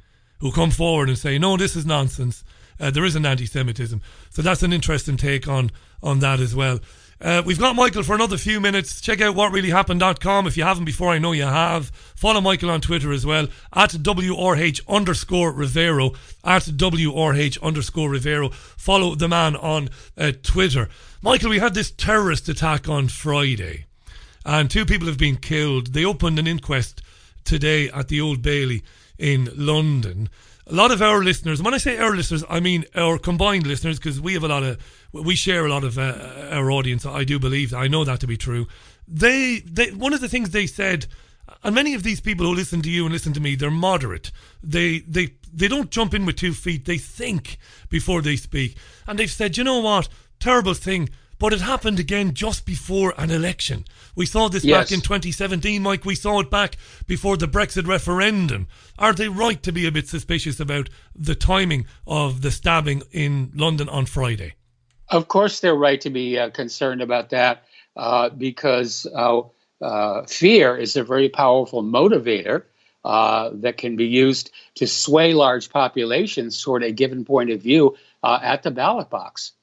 who come forward and say, no, this is nonsense. Uh, there isn't anti-Semitism. So that's an interesting take on, on that as well. Uh, we've got Michael for another few minutes. Check out what really happened dot com if you haven't before. I know you have. Follow Michael on Twitter as well, at W R H underscore Rivero, at W R H underscore Rivero. Follow the man on uh, Twitter. Michael, we had this terrorist attack on Friday, and two people have been killed. They opened an inquest today at the Old Bailey in London. A lot of our listeners, and when I say our listeners, I mean our combined listeners, because we have a lot of, we share a lot of uh, our audience. I do believe that. I know that to be true. They, they, one of the things they said, and many of these people who listen to you and listen to me, they're moderate. They, they, they don't jump in with two feet. They think before they speak. And they've said, you know what? Terrible thing. But it happened again just before an election. We saw this yes. back in twenty seventeen, Mike. We saw it back before the Brexit referendum. Are they right to be a bit suspicious about the timing of the stabbing in London on Friday? Of course they're right to be uh, concerned about that uh, because uh, uh, fear is a very powerful motivator uh, that can be used to sway large populations toward a given point of view uh, at the ballot box.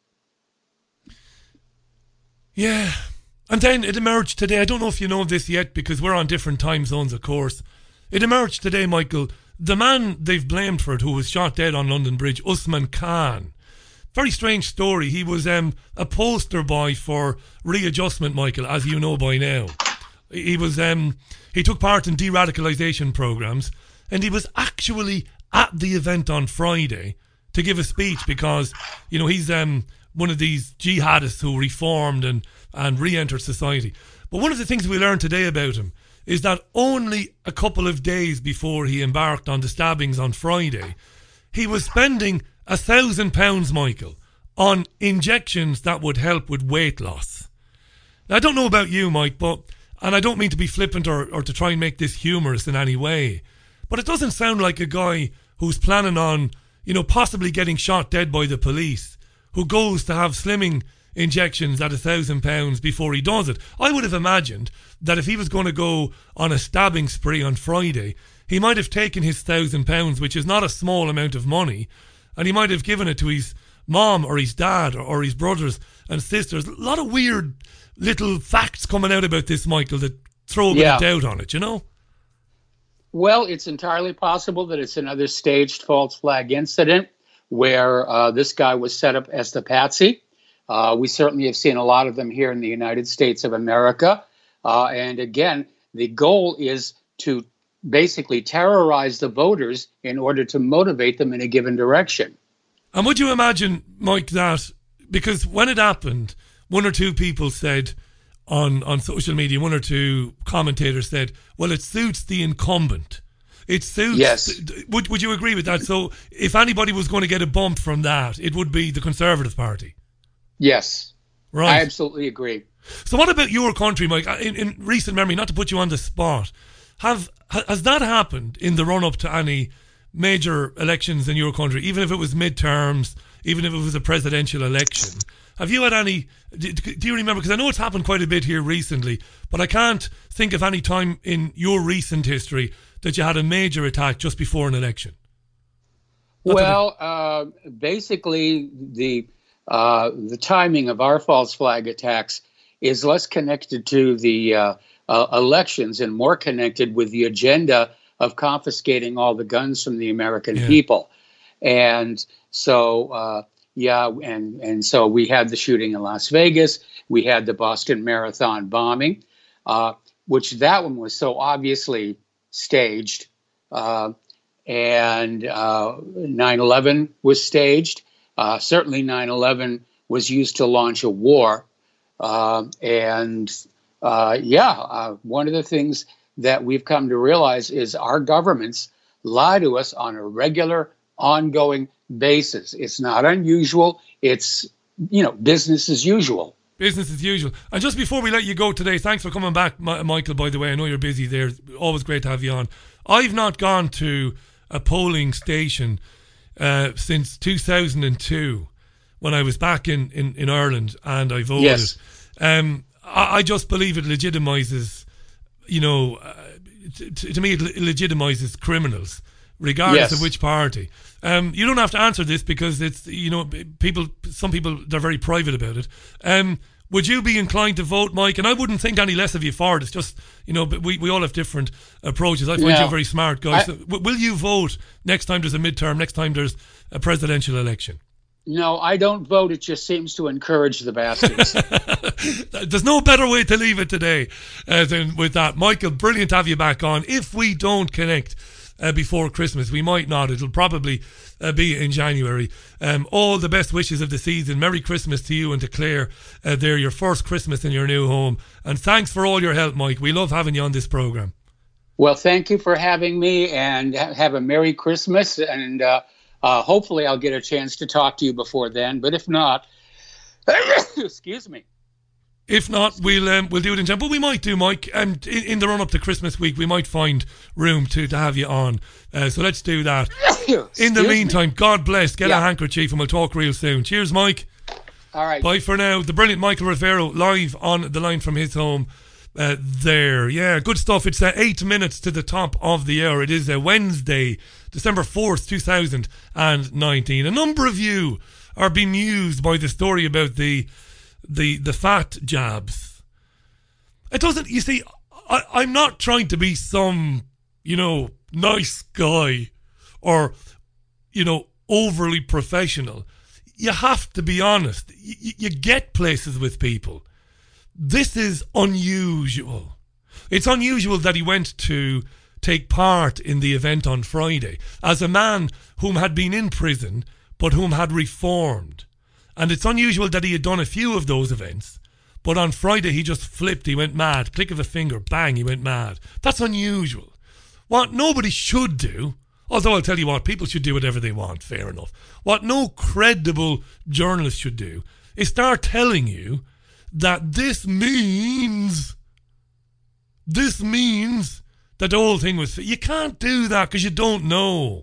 Yeah. And then it emerged today, I don't know if you know this yet because we're on different time zones, of course. It emerged today, Michael, the man they've blamed for it who was shot dead on London Bridge, Usman Khan. Very strange story. He was um, a poster boy for readjustment, Michael, as you know by now. He was um, he took part in de-radicalisation programmes, and he was actually at the event on Friday to give a speech because, you know, he's um, one of these jihadists who reformed and, and re-entered society. But one of the things we learned today about him is that only a couple of days before he embarked on the stabbings on Friday, he was spending a thousand pounds, Michael, on injections that would help with weight loss. Now, I don't know about you, Mike, but, and I don't mean to be flippant or, or to try and make this humorous in any way, but it doesn't sound like a guy who's planning on, you know, possibly getting shot dead by the police, who goes to have slimming injections at a thousand pounds before he does it. I would have imagined that if he was going to go on a stabbing spree on Friday, he might have taken his thousand pounds, which is not a small amount of money, and he might have given it to his mom or his dad or, or his brothers and sisters. A lot of weird little facts coming out about this, Michael, that throw a bit yeah. of doubt on it, you know? Well, it's entirely possible that it's another staged false flag incident where uh, this guy was set up as the patsy. Uh, we certainly have seen a lot of them here in the United States of America. Uh, and again, the goal is to basically terrorize the voters in order to motivate them in a given direction. And would you imagine, Mike, that because when it happened, one or two people said on, on social media, one or two commentators said, well, it suits the incumbent. It suits. Yes. Would, would you agree with that? So if anybody was going to get a bump from that, it would be the Conservative Party. Yes. Right. I absolutely agree. So what about your country, Mike? In, in recent memory, not to put you on the spot, have has that happened in the run-up to any major elections in your country, even if it was midterms, even if it was a presidential election? Have you had any, do, do you remember, because I know it's happened quite a bit here recently, but I can't think of any time in your recent history that you had a major attack just before an election? Not well, uh, basically, the uh, the timing of our false flag attacks is less connected to the uh, uh, elections and more connected with the agenda of confiscating all the guns from the American Yeah. people. And so, uh, yeah, and, and so we had the shooting in Las Vegas. We had the Boston Marathon bombing, uh, which that one was so obviously staged. Uh, and uh, nine eleven was staged. Uh, certainly nine eleven was used to launch a war. Uh, and uh, yeah, uh, one of the things that we've come to realize is our governments lie to us on a regular, ongoing basis. It's not unusual. It's, you know, business as usual. Business as usual. And just before we let you go today, thanks for coming back, Ma- Michael, by the way. I know you're busy there. Always great to have you on. I've not gone to a polling station uh, since two thousand two when I was back in, in, in Ireland and I voted. Yes. Um, I, I just believe it legitimizes, you know, uh, t- t- to me it le- legitimizes criminals regardless Yes. of which party. Um, you don't have to answer this because it's, you know, people. Some people, they're very private about it. Um, would you be inclined to vote, Mike? And I wouldn't think any less of you for it. It's just, you know, but we, we all have different approaches. I find No. you a very smart guy. I- So w- will you vote next time there's a midterm, next time there's a presidential election? No, I don't vote. It just seems to encourage the bastards. There's no better way to leave it today uh, than with that. Michael, brilliant to have you back on. If we don't connect uh, before Christmas, we might not. It'll probably uh, be in January. Um, all the best wishes of the season. Merry Christmas to you and to Claire. Uh, they're your first Christmas in your new home. And thanks for all your help, Mike. We love having you on this programme. Well, thank you for having me, and ha- have a Merry Christmas. And uh, uh, hopefully I'll get a chance to talk to you before then. But if not, excuse me. If not, we'll um, we'll do it in time. But we might do, Mike. Um, in, in the run up to Christmas week, we might find room to, to have you on. Uh, so let's do that. In the Excuse meantime, me. God bless. Get Yeah. a handkerchief, and we'll talk real soon. Cheers, Mike. All right. Bye for now. The brilliant Michael Rivero live on the line from his home. Uh, there, yeah, good stuff. It's uh, eight minutes to the top of the hour. It is uh, Wednesday, December fourth, two thousand nineteen. A number of you are bemused by the story about the the the fat jabs. It doesn't. You see, I, I'm not trying to be some, you know, nice guy or, you know, overly professional. You have to be honest. You, you get places with people. This is unusual. It's unusual that he went to take part in the event on Friday as a man whom had been in prison but whom had reformed. And it's unusual that he had done a few of those events, but on Friday he just flipped, he went mad. Click of a finger, bang, he went mad. That's unusual. What nobody should do, although I'll tell you what, people should do whatever they want, fair enough. What no credible journalist should do is start telling you that this means, this means that the whole thing was, you can't do that because you don't know.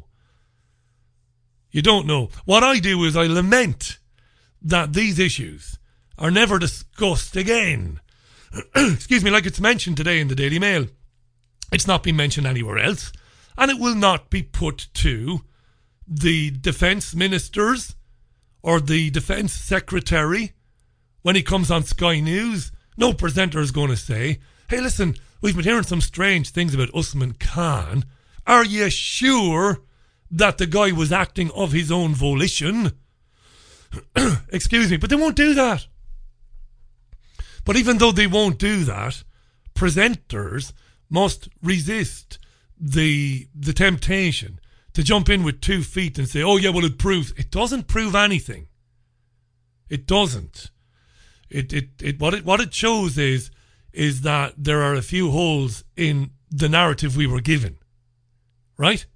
You don't know. What I do is I lament that these issues are never discussed again. Excuse me, like it's mentioned today in the Daily Mail. It's not been mentioned anywhere else, and it will not be put to the defence ministers or the defence secretary when he comes on Sky News. No presenter is going to say, hey, listen, we've been hearing some strange things about Usman Khan. Are you sure that the guy was acting of his own volition? Excuse me, but they won't do that. But even though they won't do that, presenters must resist the the temptation to jump in with two feet and say, oh yeah, well it proves. It doesn't prove anything. It doesn't. It it, it what it what it shows is is that there are a few holes in the narrative we were given. Right?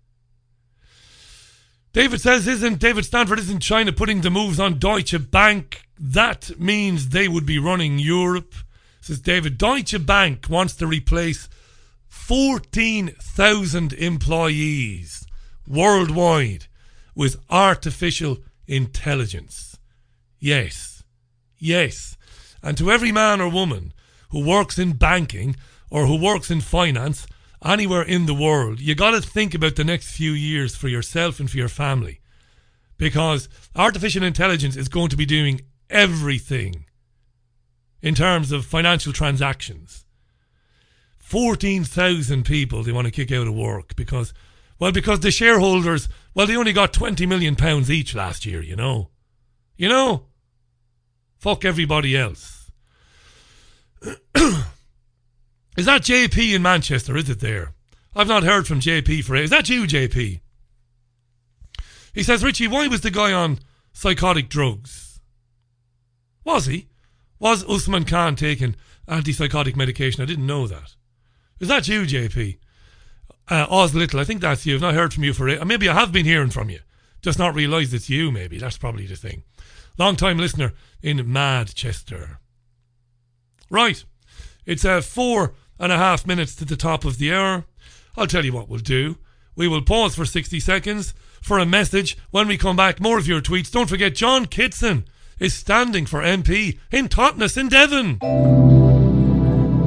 David says, isn't David Stanford, isn't China putting the moves on Deutsche Bank? That means they would be running Europe. Says David, Deutsche Bank wants to replace fourteen thousand employees worldwide with artificial intelligence. Yes. Yes. And to every man or woman who works in banking or who works in finance anywhere in the world, you got to think about the next few years for yourself and for your family, because artificial intelligence is going to be doing everything in terms of financial transactions. fourteen thousand people they want to kick out of work because, well, because the shareholders, well, they only got twenty million pounds each last year, you know. You know? Fuck everybody else. Is that J P in Manchester, is it there? I've not heard from J P for... Is that you, J P? He says, Richie, why was the guy on psychotic drugs? Was he? Was Usman Khan taking antipsychotic medication? I didn't know that. Is that you, J P? Uh, Oz Little, I think that's you. I've not heard from you for it. Maybe I have been hearing from you. Just not realised it's you, maybe. That's probably the thing. Long-time listener in Manchester. Right. It's uh, four and a half minutes to the top of the hour. I'll tell you what we'll do. We will pause for sixty seconds for a message. When we come back, more of your tweets. Don't forget, John Kitson is standing for M P in Totnes in Devon.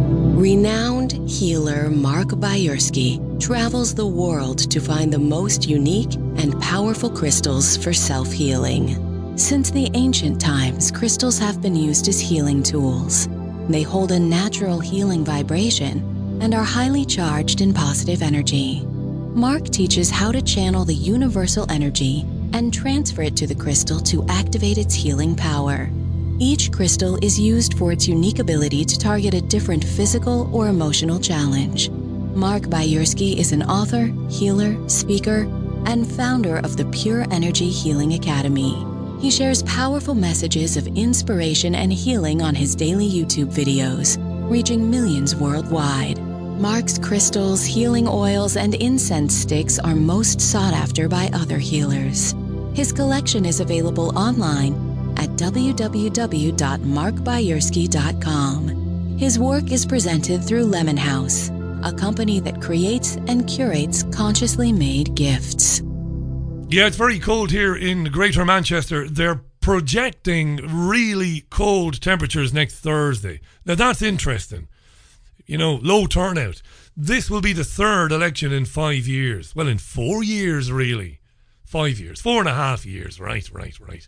Renowned healer Mark Bayersky travels the world to find the most unique and powerful crystals for self-healing. Since the ancient times, crystals have been used as healing tools. They hold a natural healing vibration and are highly charged in positive energy. Mark teaches how to channel the universal energy and transfer it to the crystal to activate its healing power. Each crystal is used for its unique ability to target a different physical or emotional challenge. Mark Bayersky is an author, healer, speaker, and founder of the Pure Energy Healing Academy. He shares powerful messages of inspiration and healing on his daily YouTube videos, reaching millions worldwide. Mark's crystals, healing oils, and incense sticks are most sought after by other healers. His collection is available online at w w w dot mark bayersky dot com. His work is presented through Lemon House, a company that creates and curates consciously made gifts. Yeah, it's very cold here in Greater Manchester. They're projecting really cold temperatures next Thursday. Now that's interesting. You know, low turnout. This will be the third election in five years. Well, in four years, really. Five years. Four and a half years. Right, right, right.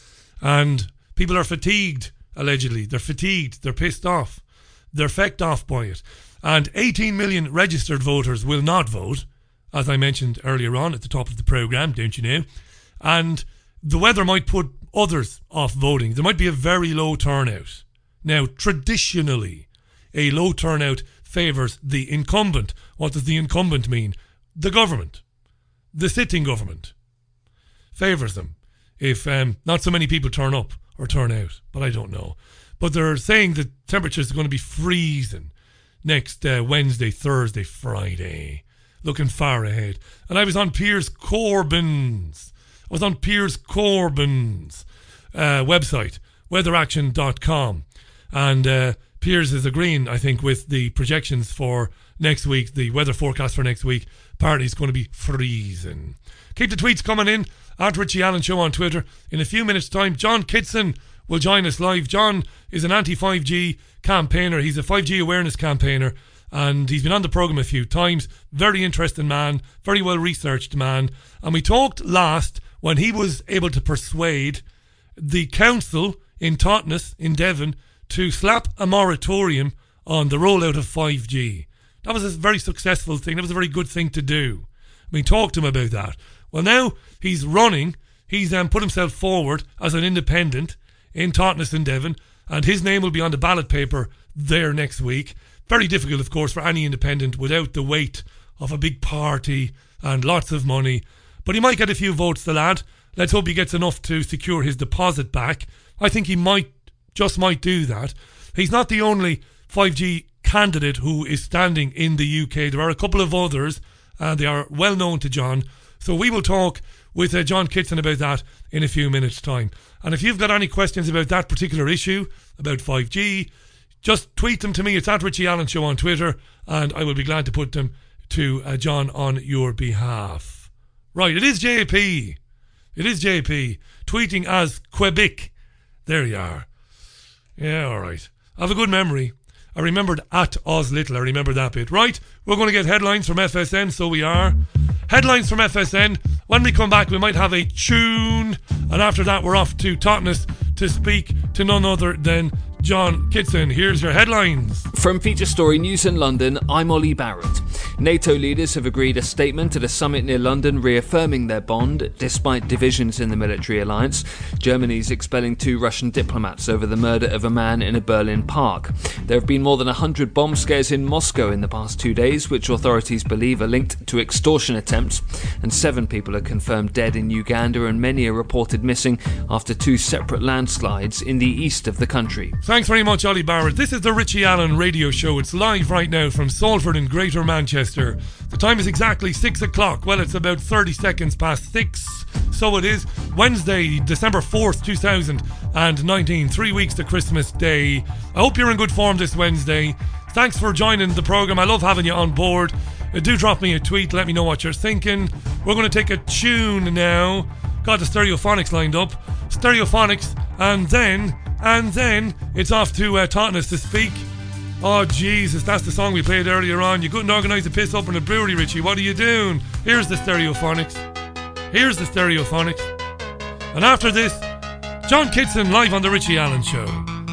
And people are fatigued, allegedly. They're fatigued. They're pissed off. They're fecked off by it. And eighteen million registered voters will not vote, as I mentioned earlier on at the top of the programme, don't you know? And the weather might put others off voting. There might be a very low turnout. Now, traditionally, a low turnout favours the incumbent. What does the incumbent mean? The government. The sitting government. Favours them. If um, not so many people turn up or turn out, but I don't know. But they're saying the temperatures are going to be freezing next uh, Wednesday, Thursday, Friday. Looking far ahead. And I was on Piers Corbyn's. I was on Piers Corbyn's uh, website, weather action dot com. And uh, Piers is agreeing, I think, with the projections for next week, the weather forecast for next week. Apparently it's going to be freezing. Keep the tweets coming in. At Richie Allen Show on Twitter. In a few minutes' time, John Kitson will join us live. John is an anti five G campaigner. He's a five G awareness campaigner, and he's been on the programme a few times. Very interesting man, very well researched man. And we talked last when he was able to persuade the council in Totnes, in Devon, to slap a moratorium on the rollout of five G. That was a very successful thing. That was a very good thing to do. We talked to him about that. Well, now he's running. He's um, put himself forward as an independent in Totnes and Devon, and his name will be on the ballot paper there next week. Very difficult, of course, for any independent without the weight of a big party and lots of money. But he might get a few votes, the lad. Let's hope he gets enough to secure his deposit back. I think he might, just might do that. He's not the only five G candidate who is standing in the U K. There are a couple of others, and they are well known to John. So we will talk with uh, John Kitson about that in a few minutes' time. And if you've got any questions about that particular issue, about five G, just tweet them to me. It's at Richie Allen Show on Twitter, and I will be glad to put them to uh, John on your behalf. Right, it is J P. It is J P. Tweeting as Quebec. There you are. Yeah, all right. I have a good memory. I remembered at Oz Little. I remember that bit. Right, we're going to get headlines from F S N, so we are. Headlines from F S N. When we come back, we might have a tune. And after that, we're off to Totnes to speak to none other than John Kitson. Here's your headlines. From Feature Story News in London, I'm Ollie Barrett. NATO leaders have agreed a statement at a summit near London reaffirming their bond despite divisions in the military alliance. Germany's expelling two Russian diplomats over the murder of a man in a Berlin park. There have been more than one hundred bomb scares in Moscow in the past two days, which authorities believe are linked to extortion attempts. And seven people are confirmed dead in Uganda, and many are reported missing after two separate landslides in the east of the country. Thanks very much, Ollie Barrett. This is the Richie Allen Radio Show. It's live right now from Salford in Greater Manchester. The time is exactly six o'clock. Well, it's about thirty seconds past six. So it is Wednesday, December fourth, two thousand nineteen. Three weeks to Christmas Day. I hope you're in good form this Wednesday. Thanks for joining the programme. I love having you on board. Uh, do drop me a tweet. Let me know what you're thinking. We're going to take a tune now. Got the Stereophonics lined up. Stereophonics. And then... And then it's off to uh, Totnes to speak Oh, Jesus, that's the song we played earlier on. You couldn't organise a piss up in a brewery, Richie. What are you doing? Here's the Stereophonics. Here's the Stereophonics. And after this, John Kitson live on The Richie Allen Show.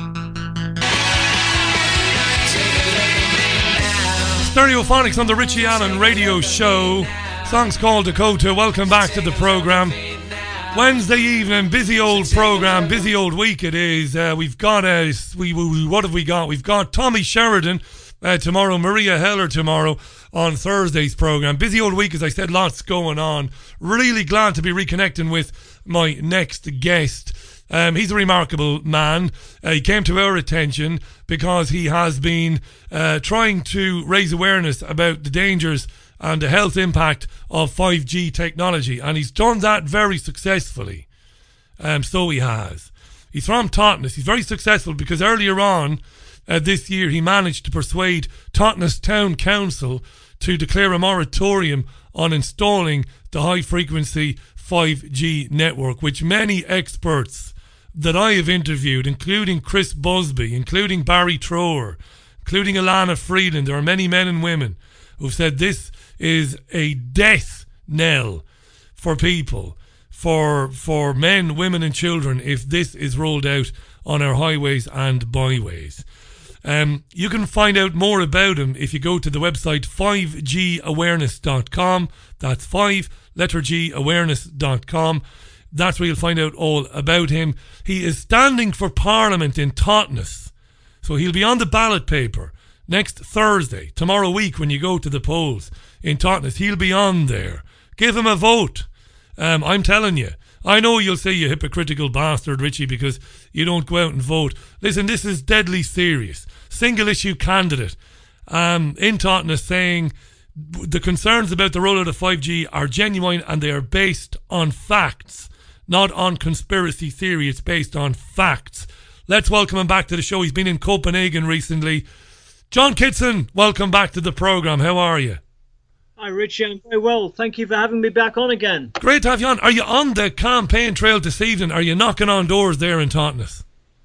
Stereophonics on The Richie Allen Radio Show. Song's called Dakota. Welcome back to the programme. Wednesday evening, busy old programme, busy old week it is. Uh, we've got, a, we, we, what have we got? We've got Tommy Sheridan uh, tomorrow, Maria Heller tomorrow on Thursday's programme. Busy old week, as I said, lots going on. Really glad to be reconnecting with my next guest. Um, he's a remarkable man. Uh, he came to our attention because he has been uh, trying to raise awareness about the dangers and the health impact of five G technology. And he's done that very successfully. Um, so he has. He's from Totnes. He's very successful because earlier on uh, this year he managed to persuade Totnes Town Council to declare a moratorium on installing the high-frequency five G network, which many experts that I have interviewed, including Chris Busby, including Barry Trower, including Alana Freeland, there are many men and women who've said this is a death knell for people, for for men, women and children if this is rolled out on our highways and byways. Um, you can find out more about him if you go to the website five G awareness dot com. That's five, letter G, awareness dot com. That's where you'll find out all about him. He is standing for Parliament in Totnes, so he'll be on the ballot paper next Thursday, tomorrow week when you go to the polls in Totnes. He'll be on there. Give him a vote. Um, I'm telling you. I know you'll say, you hypocritical bastard, Richie, because you don't go out and vote. Listen, this is deadly serious. Single issue candidate um, in Totnes saying the concerns about the rollout of five G are genuine and they are based on facts, not on conspiracy theory. It's based on facts. Let's welcome him back to the show. He's been in Copenhagen recently. John Kitson, welcome back to the programme. How are you? Hi, Richie. I'm very well. Thank you for having me back on again. Great to have you on. Are you on the campaign trail this evening? Are you knocking on doors there in Totnes?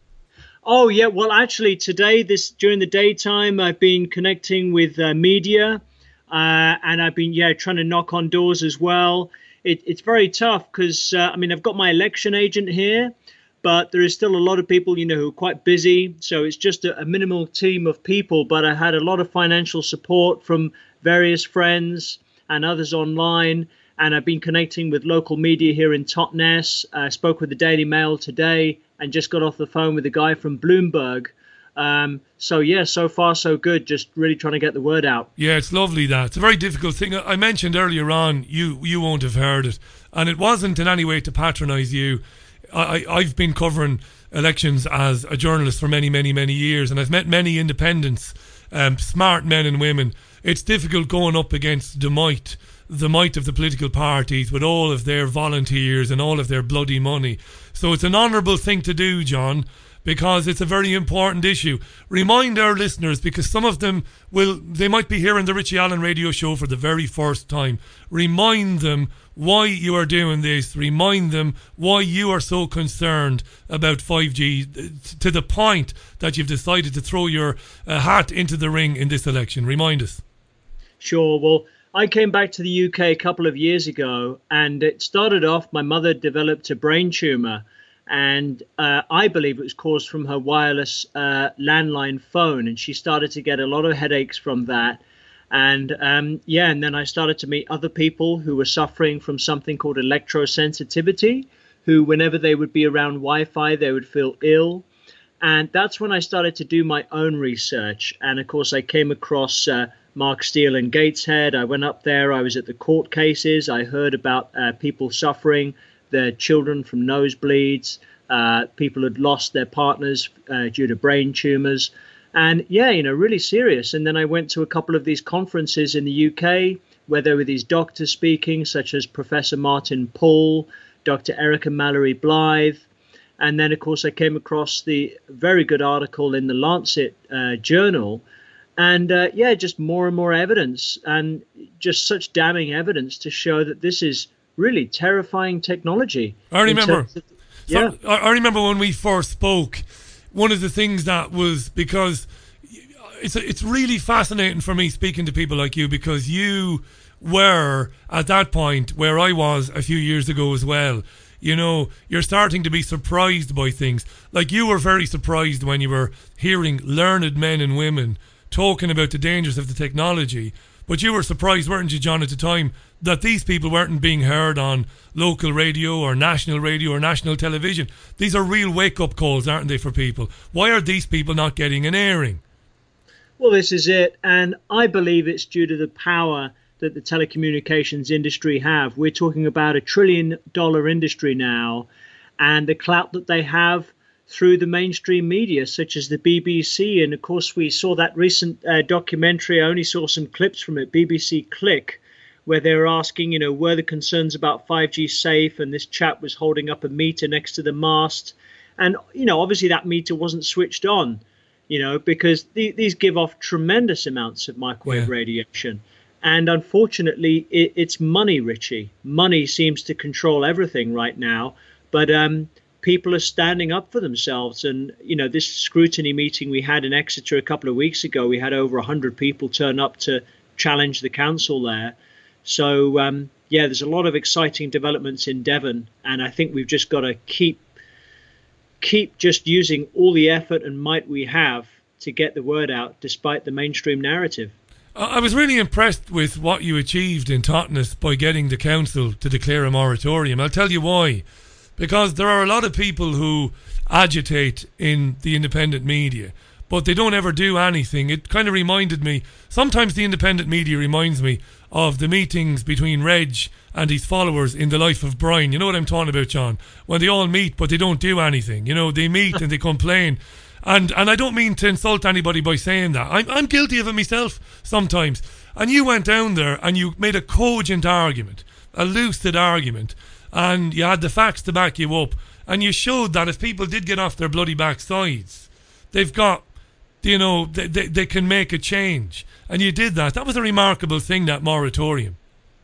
Oh, yeah. Well, actually, today, this during the daytime, I've been connecting with uh, media, uh, and I've been, yeah, trying to knock on doors as well. It, it's very tough because, uh, I mean, I've got my election agent here, but there is still a lot of people, you know, who are quite busy. So it's just a, a minimal team of people. But I had a lot of financial support from various friends and others online. And I've been connecting with local media here in Totnes. I spoke with the Daily Mail today and just got off the phone with a guy from Bloomberg. Um, so, yeah, so far so good. Just really trying to get the word out. Yeah, it's lovely that. It's a very difficult thing. I mentioned earlier on, you, you won't have heard it. And it wasn't in any way to patronise you. I, I've been covering elections as a journalist for many, many, many years, and I've met many independents, um, smart men and women. It's difficult going up against the might, the might of the political parties with all of their volunteers and all of their bloody money. So it's an honourable thing to do, John, because it's a very important issue. Remind our listeners, because some of them will, they might be hearing the Richie Allen Radio Show for the very first time. Remind them why you are doing this. Remind them why you are so concerned about five G to the point that you've decided to throw your uh, hat into the ring in this election. Remind us. Sure. Well, I came back to the U K a couple of years ago, and it started off, my mother developed a brain tumour, and uh, I believe it was caused from her wireless uh, landline phone, and she started to get a lot of headaches from that. And um, yeah, and then I started to meet other people who were suffering from something called electrosensitivity, who whenever they would be around Wi-Fi, they would feel ill. And that's when I started to do my own research. And of course, I came across uh, Mark Steele and Gateshead. I went up there. I was at the court cases. I heard about uh, people suffering, their children from nosebleeds. Uh, people had lost their partners uh, due to brain tumors. And yeah, you know, really serious. And then I went to a couple of these conferences in the U K where there were these doctors speaking, such as Professor Martin Paul, Doctor Erica Mallory Blythe. And then, of course, I came across the very good article in the Lancet uh, journal. And uh, yeah, just more and more evidence, and just such damning evidence to show that this is really terrifying technology. I remember. Of, yeah. I remember when we first spoke. One of the things that was, because it's it's really fascinating for me speaking to people like you, because you were at that point where I was a few years ago as well. You know, you're starting to be surprised by things. Like, you were very surprised when you were hearing learned men and women talking about the dangers of the technology. But you were surprised, weren't you, John, at the time, that these people weren't being heard on local radio or national radio or national television. These are real wake-up calls, aren't they, for people? Why are these people not getting an airing? Well, this is it. And I believe it's due to the power that the telecommunications industry have. We're talking about a trillion dollar industry now, and the clout that they have through the mainstream media, such as the B B C. And of course, we saw that recent uh, documentary. I only saw some clips from it, B B C Click, where they were asking, you know, were the concerns about five G safe? And this chap was holding up a meter next to the mast. And, you know, obviously that meter wasn't switched on, you know, because th- these give off tremendous amounts of microwave yeah. radiation. And unfortunately, it, it's money, Richie. Money seems to control everything right now. But um, people are standing up for themselves. And, you know, this scrutiny meeting we had in Exeter a couple of weeks ago, we had over one hundred people turn up to challenge the council there. So, um, yeah, there's a lot of exciting developments in Devon. And I think we've just got to keep keep just using all the effort and might we have to get the word out, despite the mainstream narrative. I was really impressed with what you achieved in Totnes by getting the council to declare a moratorium. I'll tell you why. Because there are a lot of people who agitate in the independent media, but they don't ever do anything. It kind of reminded me, sometimes the independent media reminds me of the meetings between Reg and his followers in The Life of Brian. You know what I'm talking about, John? When they all meet, but they don't do anything. You know, they meet and they complain. And and I don't mean to insult anybody by saying that. I'm, I'm guilty of it myself sometimes. And you went down there and you made a cogent argument, a lucid argument, and you had the facts to back you up. And you showed that if people did get off their bloody backsides, they've got, you know, they, they, they can make a change. And you did that. That was a remarkable thing, that moratorium.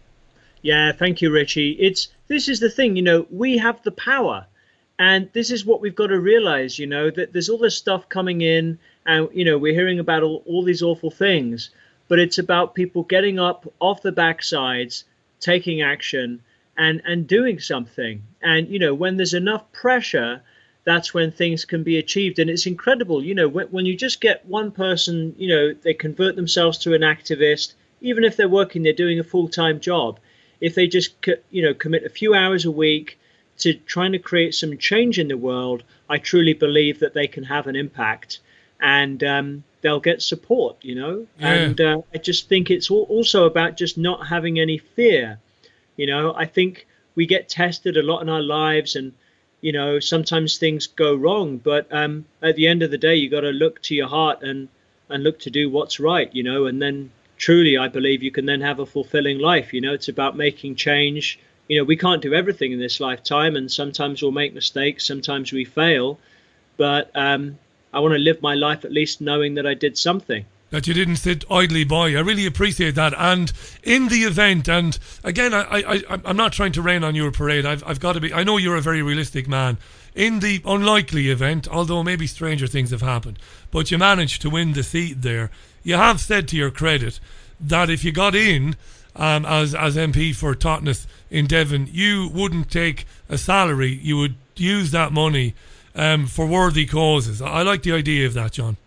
Yeah, thank you, Richie. It's this is the thing, you know, we have the power. And this is what we've got to realize, you know, that there's all this stuff coming in and, you know, we're hearing about all, all these awful things. But it's about people getting up off the backsides, taking action and, and doing something. And, you know, when there's enough pressure, that's when things can be achieved. And it's incredible, you know, when, when you just get one person, you know, they convert themselves to an activist, even if they're working, they're doing a full-time job. If they just, you know, commit a few hours a week to trying to create some change in the world, I truly believe that they can have an impact, and um, they'll get support, you know. Yeah. And uh, I just think it's also about just not having any fear. You know, I think we get tested a lot in our lives, and, you know, sometimes things go wrong. But um, at the end of the day, you got to look to your heart and, and look to do what's right, you know, and then truly, I believe you can then have a fulfilling life. You know, it's about making change. You know, we can't do everything in this lifetime, and sometimes we'll make mistakes, sometimes we fail, but um, I want to live my life at least knowing that I did something. That you didn't sit idly by. I really appreciate that. And in the event, and again, I, I, I, I'm not trying to rain on your parade. I've, I've got to be, I know you're a very realistic man. In the unlikely event, although maybe stranger things have happened, but you managed to win the seat there, you have said to your credit that if you got in, Um, as as M P for Totnes in Devon, you wouldn't take a salary. You would use that money um, for worthy causes. I like the idea of that, John.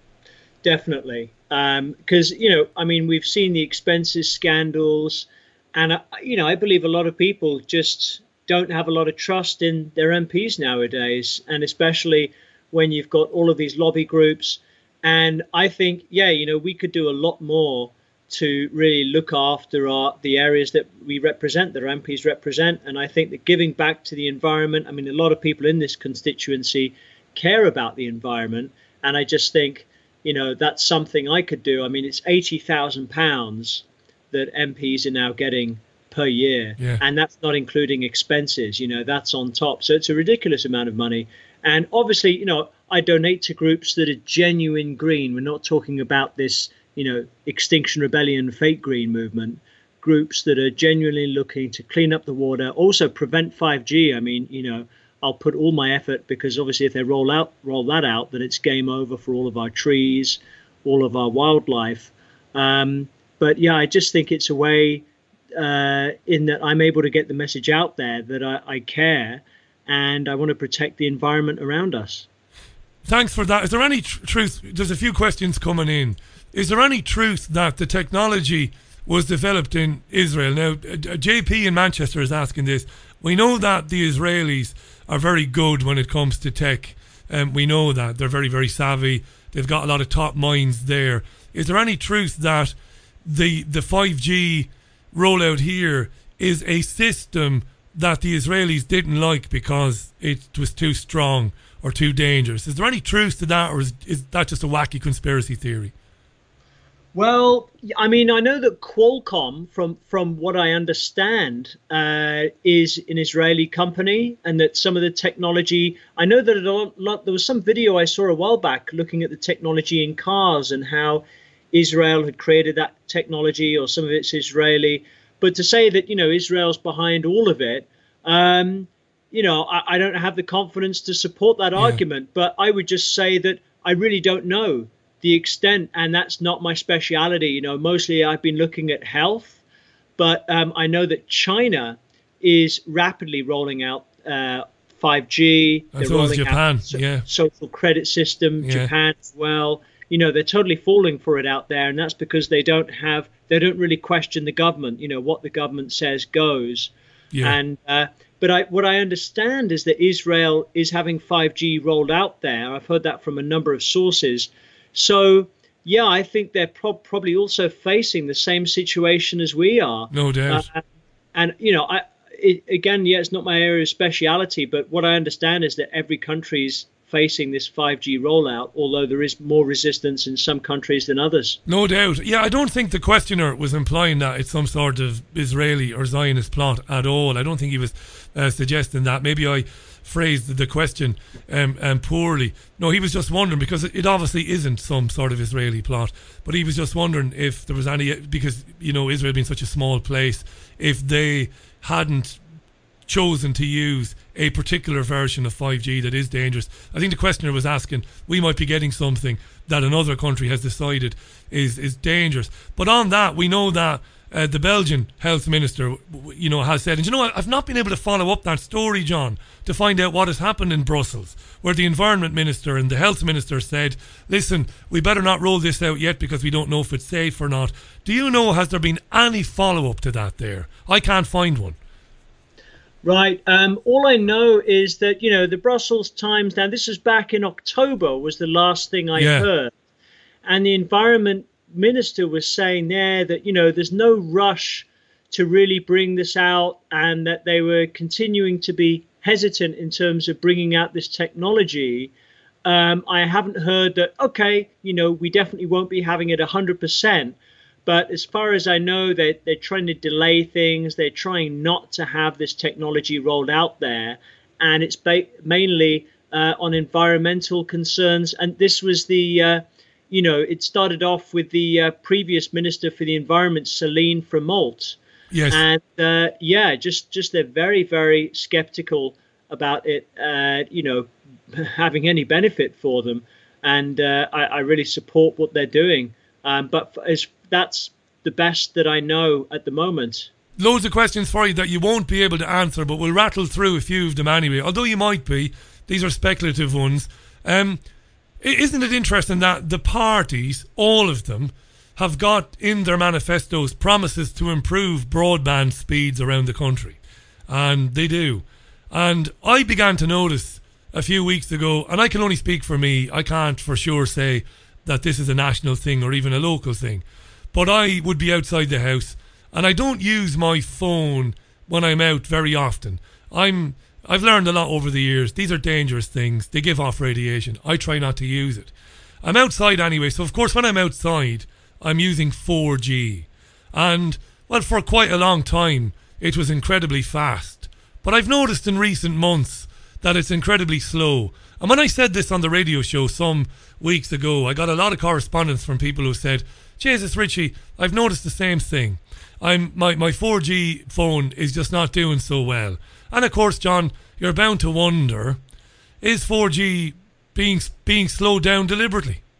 Definitely. Because, um, you know, I mean, we've seen the expenses scandals. And, uh, you know, I believe a lot of people just don't have a lot of trust in their M Ps nowadays. And especially when you've got all of these lobby groups. And I think, yeah, you know, we could do a lot more to really look after our, the areas that we represent, that our M Ps represent. And I think that giving back to the environment, I mean, a lot of people in this constituency care about the environment. And I just think, you know, that's something I could do. I mean, it's eighty thousand pounds that M Ps are now getting per year. Yeah. And that's not including expenses, you know, that's on top. So it's a ridiculous amount of money. And obviously, you know, I donate to groups that are genuine green. We're not talking about this, you know, Extinction Rebellion, fake green movement, groups that are genuinely looking to clean up the water, also prevent five G. I mean, you know, I'll put all my effort, because obviously if they roll out, roll that out, then it's game over for all of our trees, all of our wildlife. Um, but yeah, I just think it's a way uh, in that I'm able to get the message out there that I, I care and I want to protect the environment around us. Thanks for that. Is there any tr- truth? There's a few questions coming in. Is there any truth that the technology was developed in Israel? Now, uh, J P in Manchester is asking this. We know that the Israelis are very good when it comes to tech. Um, we know that. They're very, very savvy. They've got a lot of top minds there. Is there any truth that the the five G rollout here is a system that the Israelis didn't like because it was too strong or too dangerous? Is there any truth to that, or is, is that just a wacky conspiracy theory? Well, I mean, I know that Qualcomm, from from what I understand, uh, is an Israeli company, and that some of the technology, I know that a lot, lot, there was some video I saw a while back looking at the technology in cars and how Israel had created that technology, or some of it's Israeli. But to say that, you know, Israel's behind all of it, um, you know, I, I don't have the confidence to support that yeah. argument. But I would just say that I really don't know the extent, and that's not my speciality. You know, mostly I've been looking at health, but um, I know that China is rapidly rolling out uh, five G. As well as Japan, so, yeah. social credit system, yeah. Japan as well. You know, they're totally falling for it out there, and that's because they don't have, they don't really question the government. You know, what the government says goes. Yeah. And uh, but I, what I understand is that Israel is having five G rolled out there. I've heard that from a number of sources. So, yeah, I think they're pro- probably also facing the same situation as we are. No doubt. Uh, and, you know, I it, again, yeah, it's not my area of speciality, but what I understand is that every country's facing this five G rollout, although there is more resistance in some countries than others. No doubt. Yeah, I don't think the questioner was implying that it's some sort of Israeli or Zionist plot at all. I don't think he was uh, suggesting that. Maybe I phrased the question um, um, poorly. No, he was just wondering, because it, it obviously isn't some sort of Israeli plot, but he was just wondering if there was any, because, you know, Israel being such a small place, if they hadn't chosen to use a particular version of five G that is dangerous. I think the questioner was asking, we might be getting something that another country has decided is, is dangerous. But on that, we know that Uh, the Belgian health minister, you know, has said, and you know what, I've not been able to follow up that story, John, to find out what has happened in Brussels, where the environment minister and the health minister said, listen, we better not roll this out yet because we don't know if it's safe or not. Do you know, has there been any follow-up to that there? I can't find one. Right. Um, all I know is that, you know, the Brussels Times, now this was back in October, was the last thing I yeah. heard. And the environment minister was saying there that, you know, there's no rush to really bring this out, and that they were continuing to be hesitant in terms of bringing out this technology. Um, I haven't heard that, okay, you know, we definitely won't be having it one hundred percent. But as far as I know, they're, they're trying to delay things. They're trying not to have this technology rolled out there. And it's ba- mainly uh, on environmental concerns. And this was the... Uh, You know, it started off with the uh, previous Minister for the Environment, Céline Fremault. Yes. And, uh, yeah, just, just they're very, very skeptical about it, uh, you know, having any benefit for them. And uh, I, I really support what they're doing. Um, but as, that's the best that I know at the moment. Loads of questions for you that you won't be able to answer, but we'll rattle through a few of them anyway. Although you might be. These are speculative ones. Um... Isn't it interesting that the parties, all of them, have got in their manifestos promises to improve broadband speeds around the country? And they do. And I began to notice a few weeks ago, and I can only speak for me, I can't for sure say that this is a national thing or even a local thing, but I would be outside the house, and I don't use my phone when I'm out very often. I'm... I've learned a lot over the years. These are dangerous things. They give off radiation. I try not to use it. I'm outside anyway, so of course when I'm outside, I'm using four G. And, well, for quite a long time, it was incredibly fast. But I've noticed in recent months that it's incredibly slow. And when I said this on the radio show some weeks ago, I got a lot of correspondence from people who said, Jesus, Richie, I've noticed the same thing. I'm my, my four G phone is just not doing so well. And of course, John, you're bound to wonder, is four G being being slowed down deliberately?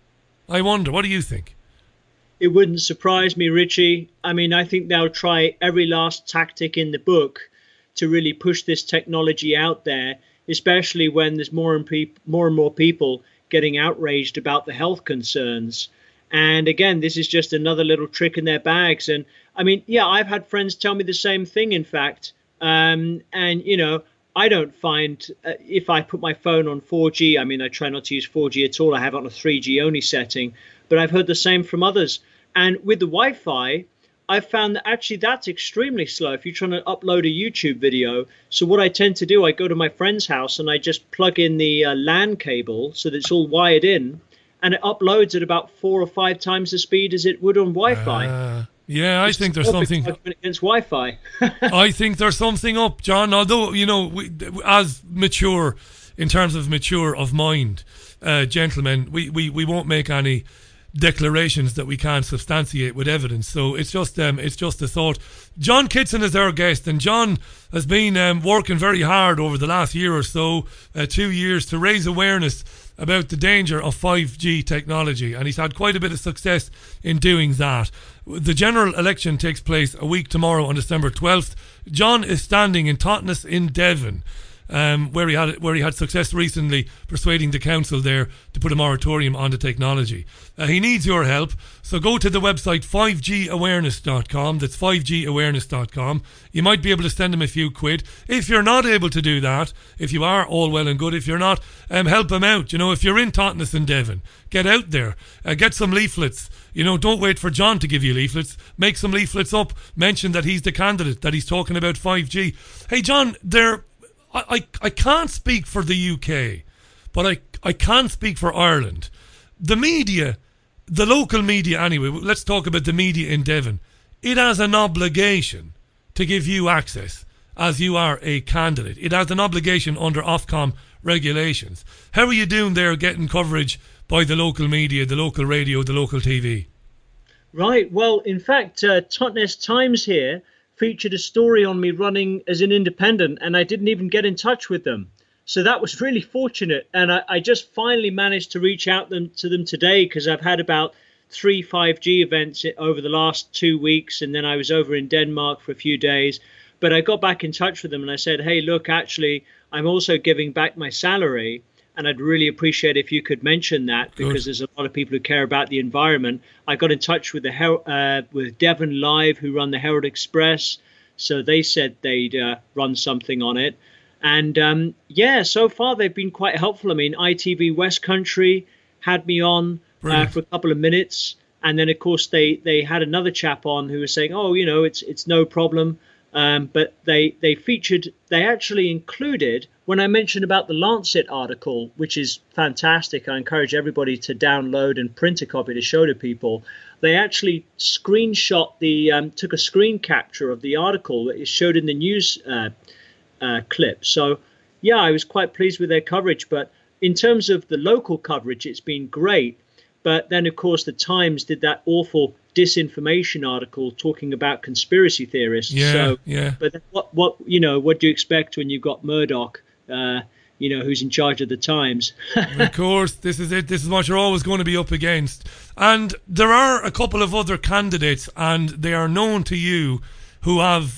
I wonder. What do you think? It wouldn't surprise me, Richie. I mean, I think they'll try every last tactic in the book to really push this technology out there, especially when there's more and, pe- more, and more people getting outraged about the health concerns. And again, this is just another little trick in their bags. And I mean, yeah, I've had friends tell me the same thing, in fact. Um, and, you know, I don't find uh, if I put my phone on four G, I mean, I try not to use four G at all. I have it on a three G only setting. But I've heard the same from others. And with the Wi-Fi, I've found that actually that's extremely slow if you're trying to upload a YouTube video. So what I tend to do, I go to my friend's house and I just plug in the uh, LAN cable so that it's all wired in, and it uploads at about four or five times the speed as it would on Wi-Fi. Uh, yeah, I it's think there's something against Wi-Fi. I think there's something up, John. Although, you know, we, as mature, in terms of mature of mind, uh, gentlemen, we, we, we won't make any declarations that we can't substantiate with evidence. So it's just um, it's just a thought. John Kitson is our guest, and John has been um, working very hard over the last year or so, uh, two years, to raise awareness about the danger of five G technology, and he's had quite a bit of success in doing that. The general election takes place a week tomorrow on December twelfth. John is standing in Totnes in Devon, Um, where he had where he had success recently persuading the council there to put a moratorium on the technology. Uh, he needs your help, so go to the website five G awareness dot com. That's five G awareness dot com. You might be able to send him a few quid. If you're not able to do that, if you are, all well and good. If you're not, um, help him out. You know, if you're in Totnes and Devon, get out there, uh, get some leaflets. You know, don't wait for John to give you leaflets. Make some leaflets up. Mention that he's the candidate, that he's talking about five G. Hey, John, there. I, I can't speak for the U K, but I, I can speak for Ireland. The media, the local media anyway, let's talk about the media in Devon. It has an obligation to give you access as you are a candidate. It has an obligation under Ofcom regulations. How are you doing there getting coverage by the local media, the local radio, the local T V? Right, well, in fact, uh, Totnes Times here featured a story on me running as an independent, and I didn't even get in touch with them. So that was really fortunate. And I, I just finally managed to reach out them, to them today, because I've had about three five G events over the last two weeks. And then I was over in Denmark for a few days. But I got back in touch with them and I said, hey, look, actually, I'm also giving back my salary. And I'd really appreciate if you could mention that, because Good. There's a lot of people who care about the environment. I got in touch with the uh, with Devon Live, who run the Herald Express. So they said they'd uh, run something on it. And um, yeah, so far they've been quite helpful. I mean, I T V West Country had me on uh, for a couple of minutes. And then, of course, they, they had another chap on who was saying, oh, you know, it's it's no problem. Um, but they, they featured, they actually included, when I mentioned about the Lancet article, which is fantastic, I encourage everybody to download and print a copy to show to people. They actually screenshot the, um, took a screen capture of the article that is showed in the news uh, uh, clip. So, yeah, I was quite pleased with their coverage. But in terms of the local coverage, it's been great. But then, of course, the Times did that awful disinformation article talking about conspiracy theorists. Yeah, so, yeah. But what, what, you know, what do you expect when you've got Murdoch, uh, you know, who's in charge of the Times? Of course, this is it. This is what you're always going to be up against. And there are a couple of other candidates, and they are known to you, who have,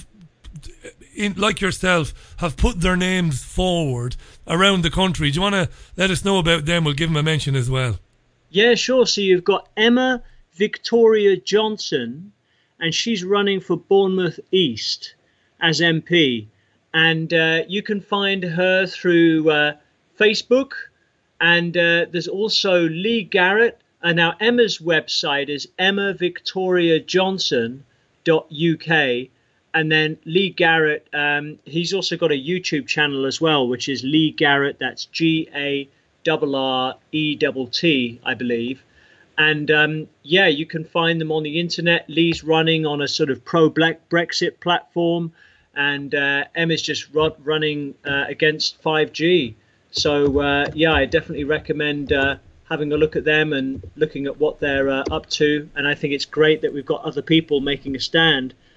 in, like yourself, have put their names forward around the country. Do you want to let us know about them? We'll give them a mention as well. Yeah, sure. So you've got Emma Victoria Johnson, and she's running for Bournemouth East as M P. And uh, you can find her through uh, Facebook. And uh, there's also Lee Garrett. And now Emma's website is emma victoria johnson dot U K. And then Lee Garrett, um, he's also got a YouTube channel as well, which is Lee Garrett. That's G A R R E T T, I believe. And um, yeah, you can find them on the internet. Lee's running on a sort of pro-black Brexit platform, and uh, Emma's just run, running uh, against five G. So uh, yeah, I definitely recommend uh, having a look at them and looking at what they're uh, up to. And I think it's great that we've got other people making a stand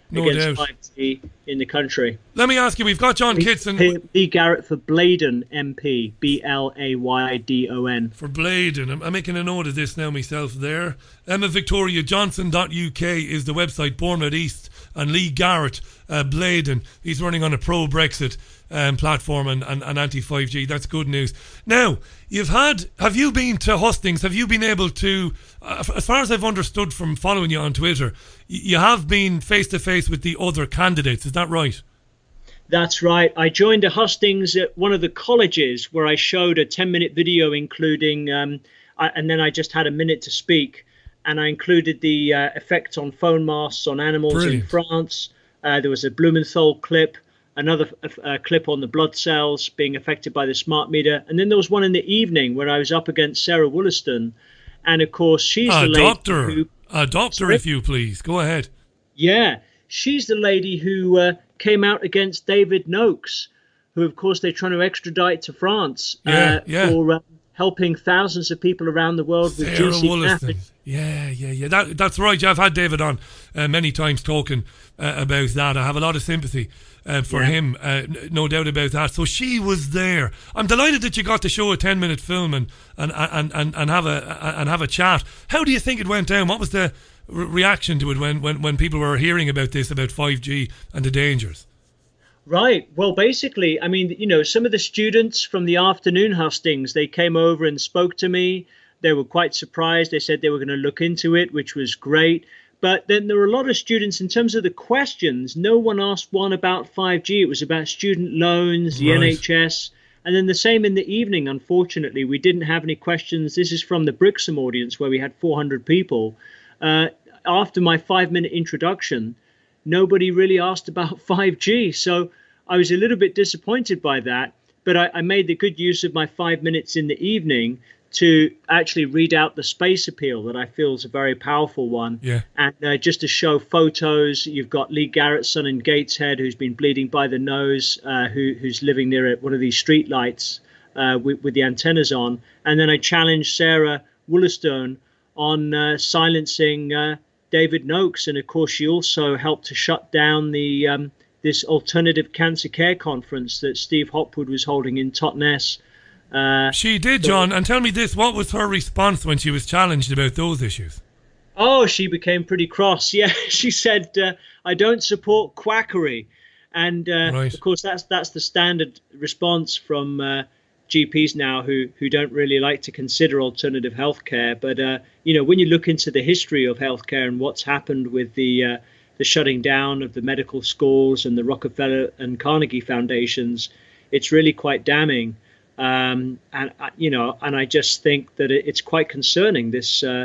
No against doubt. five G in the country. Let me ask you, we've got John Kitson. Lee Garrett for Blaydon M P, B L A Y D O N. For Blaydon. I'm, I'm making a note of this now myself there. Emma Victoria Johnson dot U K is the website, Bournemouth East. And Lee Garrett, uh, Blaydon, he's running on a pro-Brexit um, platform and, and, and anti five G. That's good news. Now, you've had, have you been to hustings? Have you been able to, uh, as far as I've understood from following you on Twitter, y- you have been face-to-face with the other candidates, is that right? That's right. I joined a hustings at one of the colleges where I showed a ten-minute video including, um, I, and then I just had a minute to speak. And I included the uh, effects on phone masts on animals Brilliant. in France. Uh, there was a Blumenthal clip, another uh, clip on the blood cells being affected by the smart meter. And then there was one in the evening where I was up against Sarah Wollaston. And, of course, she's a the lady doctor. who... A doctor, Sorry? if you please. Go ahead. Yeah. She's the lady who uh, came out against David Noakes, who, of course, they're trying to extradite to France yeah, uh, yeah. for... Uh, helping thousands of people around the world with Sarah juicy Wollaston. Yeah, yeah, yeah. That, that's right. I've had David on uh, many times talking uh, about that. I have a lot of sympathy uh, for Yeah. him, uh, n- no doubt about that. So she was there. I'm delighted that you got to show a ten-minute film and and, and, and, and have a and have a chat. How do you think it went down? What was the re- reaction to it when, when, when people were hearing about this, about five G and the dangers? Right. Well, basically, I mean, you know, some of the students from the afternoon hustings, they came over and spoke to me. They were quite surprised. They said they were going to look into it, which was great. But then there were a lot of students in terms of the questions. No one asked one about five G. It was about student loans, the Right. N H S. And then the same in the evening, unfortunately. We didn't have any questions. This is from the Brixham audience where we had four hundred people. Uh, after my five-minute introduction, nobody really asked about five G. So I was a little bit disappointed by that, but I, I made the good use of my five minutes in the evening to actually read out the space appeal that I feel is a very powerful one. Yeah. And uh, just to show photos, you've got Lee Garrett's son in Gateshead, who's been bleeding by the nose, uh, who, who's living near one of these street lights uh, with, with the antennas on. And then I challenged Sarah Wollaston on uh, silencing uh, David Noakes. And of course, she also helped to shut down the um, this alternative cancer care conference that Steve Hopwood was holding in Totnes. Uh, she did, John. And tell me this, what was her response when she was challenged about those issues? Oh, she became pretty cross. Yeah, she said, uh, I don't support quackery. And, uh, Right. of course, that's that's the standard response from uh, G Ps now who, who don't really like to consider alternative healthcare. But, uh, you know, when you look into the history of healthcare and what's happened with the uh, the shutting down of the medical schools and the Rockefeller and Carnegie foundations, it's really quite damning. Um, and, uh, you know, and I just think that it, it's quite concerning, this uh,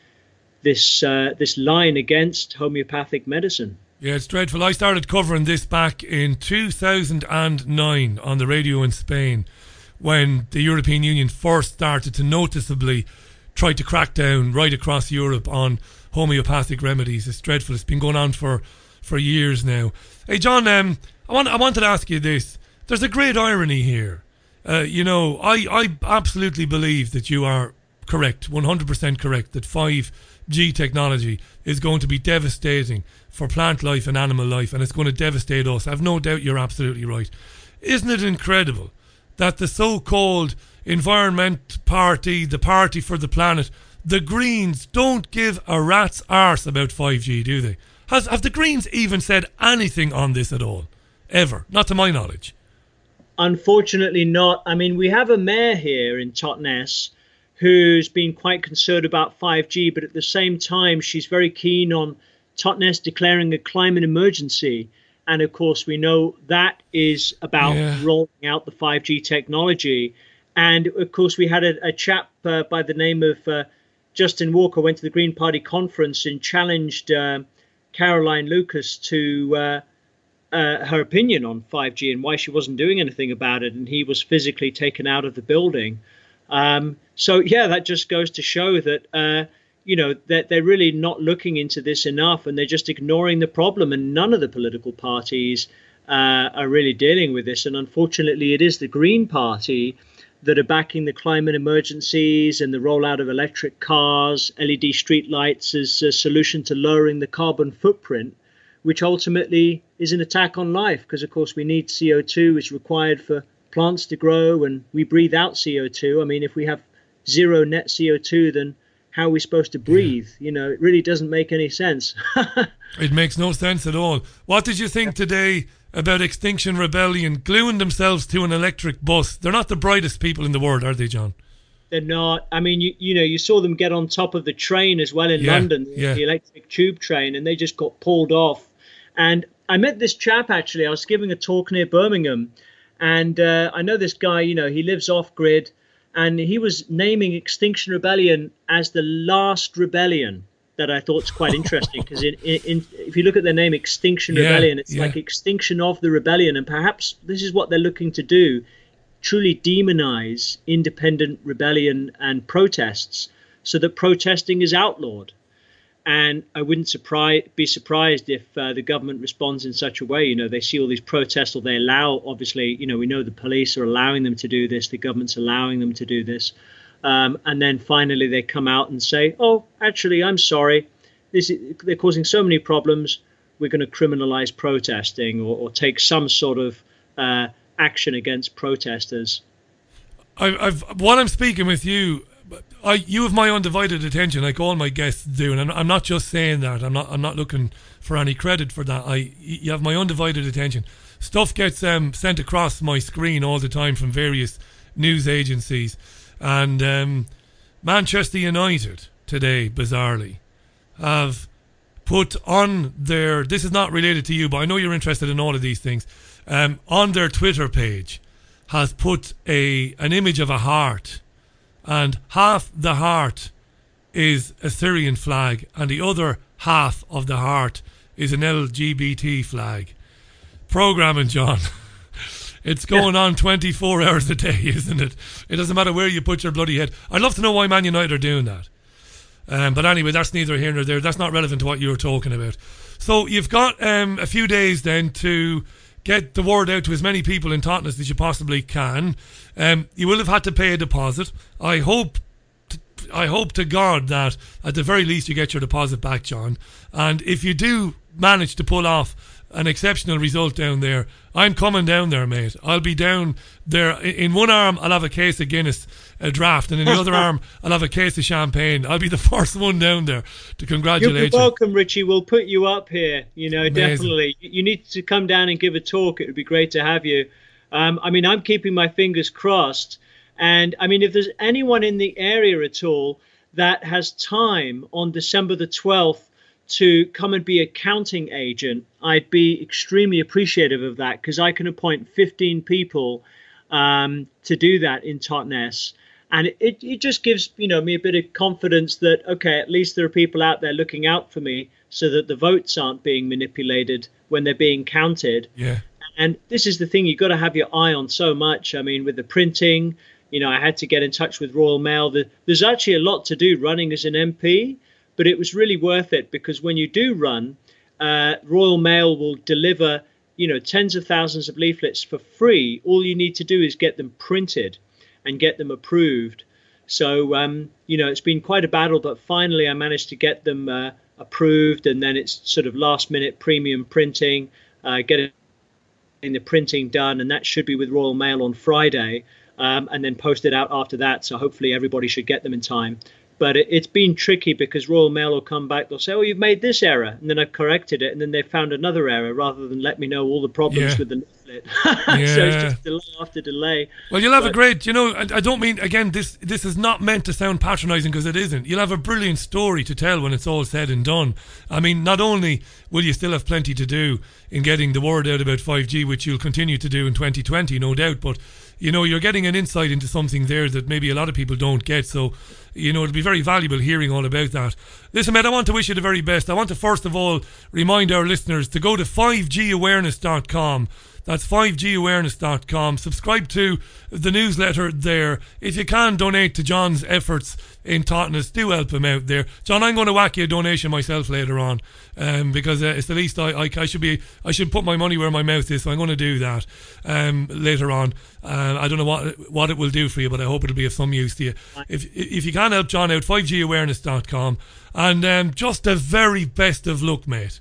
this uh, this line against homeopathic medicine. Yeah, it's dreadful. I started covering this back in two thousand nine on the radio in Spain when the European Union first started to noticeably try to crack down right across Europe on homeopathic remedies. It's dreadful. It's been going on for, for years now. Hey, John, um, I, want, I wanted to ask you this. There's a great irony here. Uh, you know, I, I absolutely believe that you are correct, one hundred percent correct, that five G technology is going to be devastating for plant life and animal life, and it's going to devastate us. I've no doubt you're absolutely right. Isn't it incredible that the so-called Environment Party, the Party for the Planet, the Greens, don't give a rat's arse about five G, do they? Has, have the Greens even said anything on this at all? Ever? Not to my knowledge. Unfortunately not. I mean, we have a mayor here in Totnes who's been quite concerned about five G, but at the same time, she's very keen on Totnes declaring a climate emergency. And of course, we know that is about Yeah. rolling out the five G technology. And of course, we had a, a chap uh, by the name of uh, Justin Walker went to the Green Party conference and challenged uh, Caroline Lucas to uh, uh, her opinion on five G and why she wasn't doing anything about it. And he was physically taken out of the building. Um, so, yeah, that just goes to show that, uh, you know, that they're really not looking into this enough and they're just ignoring the problem. And none of the political parties uh, are really dealing with this. And unfortunately, it is the Green Party that are backing the climate emergencies and the rollout of electric cars, L E D streetlights as a solution to lowering the carbon footprint, which ultimately is an attack on life, because, of course, we need C O two. It's required for plants to grow, and we breathe out C O two. I mean, if we have zero net C O two, then how are we supposed to breathe? Yeah. You know, it really doesn't make any sense. It makes no sense at all. What did you think today about Extinction Rebellion gluing themselves to an electric bus? They're not the brightest people in the world, are they, John? They're not. I mean, you you know, you saw them get on top of the train as well in yeah, London, yeah. the electric tube train, and they just got pulled off. And I met this chap, actually. I was giving a talk near Birmingham, and uh, I know this guy, you know, he lives off-grid, and he was naming Extinction Rebellion as the last rebellion. That I thought is quite interesting, because in, in, in, if you look at the name Extinction yeah, Rebellion, it's yeah. like extinction of the rebellion, and perhaps this is what they're looking to do, truly demonize independent rebellion and protests so that protesting is outlawed. And I wouldn't surprise, be surprised if uh, the government responds in such a way. You know, they see all these protests, or they allow, obviously, you know, we know the police are allowing them to do this, the government's allowing them to do this. Um, and then finally they come out and say, oh, actually, I'm sorry. This is, they're causing so many problems. We're going to criminalize protesting, or, or take some sort of uh, action against protesters. I, I've while I'm speaking with you, I you have my undivided attention, like all my guests do, and I'm, I'm not just saying that. I'm not. I'm not looking for any credit for that. I you have my undivided attention. Stuff gets um, sent across my screen all the time from various news agencies. And um, Manchester United today, bizarrely, have put on their, this is not related to you, but I know you're interested in all of these things, um, on their Twitter page, has put a an image of a heart, and half the heart is a Syrian flag, and the other half of the heart is an L G B T flag. Programming, John. It's going yeah. on twenty-four hours a day, isn't it? It doesn't matter where you put your bloody head. I'd love to know why Man United are doing that. Um, but anyway, that's neither here nor there. That's not relevant to what you were talking about. So you've got um, a few days then to get the word out to as many people in Totnes as you possibly can. Um, you will have had to pay a deposit. I hope to, I hope to God that at the very least you get your deposit back, John. And if you do manage to pull off an exceptional result down there, I'm coming down there, mate. I'll be down there. In one arm I'll have a case of Guinness, a draft, and in the other arm I'll have a case of champagne. I'll be the first one down there to congratulate you. You'll be welcome, Richie. We'll put you up here. You know, Amazing. Definitely. You need to come down and give a talk. It would be great to have you. Um, I mean, I'm keeping my fingers crossed. And I mean, if there's anyone in the area at all that has time on December the twelfth to come and be a counting agent, I'd be extremely appreciative of that, because I can appoint fifteen people um, to do that in Totnes. And it, it just gives, you know, me a bit of confidence that, okay, at least there are people out there looking out for me so that the votes aren't being manipulated when they're being counted. Yeah. And this is the thing you've got to have your eye on so much. I mean, with the printing, you know, I had to get in touch with Royal Mail. There's actually a lot to do running as an M P. But it was really worth it, because when you do run, uh, Royal Mail will deliver, you know, tens of thousands of leaflets for free. All you need to do is get them printed and get them approved. So, um, you know, it's been quite a battle, but finally I managed to get them uh, approved. And then it's sort of last minute premium printing, uh, getting the printing done. And that should be with Royal Mail on Friday, um, and then posted out after that. So hopefully everybody should get them in time. But it, it's been tricky, because Royal Mail will come back, they'll say, oh, you've made this error. And then I've corrected it, and then they found another error, rather than let me know all the problems yeah. with the leaflet. Yeah. So it's just delay after delay. Well, you'll have but, a great, you know, I, I don't mean, again, this this is not meant to sound patronising, because it isn't. You'll have a brilliant story to tell when it's all said and done. I mean, not only will you still have plenty to do in getting the word out about five G, which you'll continue to do in twenty twenty, no doubt, but you know, you're getting an insight into something there that maybe a lot of people don't get. So, you know, it'll be very valuable hearing all about that. Listen, mate, I want to wish you the very best. I want to first of all remind our listeners to go to five G awareness dot com. That's five G awareness dot com. Subscribe to the newsletter there. If you can donate to John's efforts in Totnes, do help him out there. John, I'm going to whack you a donation myself later on, um, because uh, it's the least I, I, I should be. I should put my money where my mouth is. So I'm going to do that um, later on. Uh, I don't know what what it will do for you, but I hope it'll be of some use to you. If if you can help John out, five G awareness dot com, and um, just the very best of luck, mate.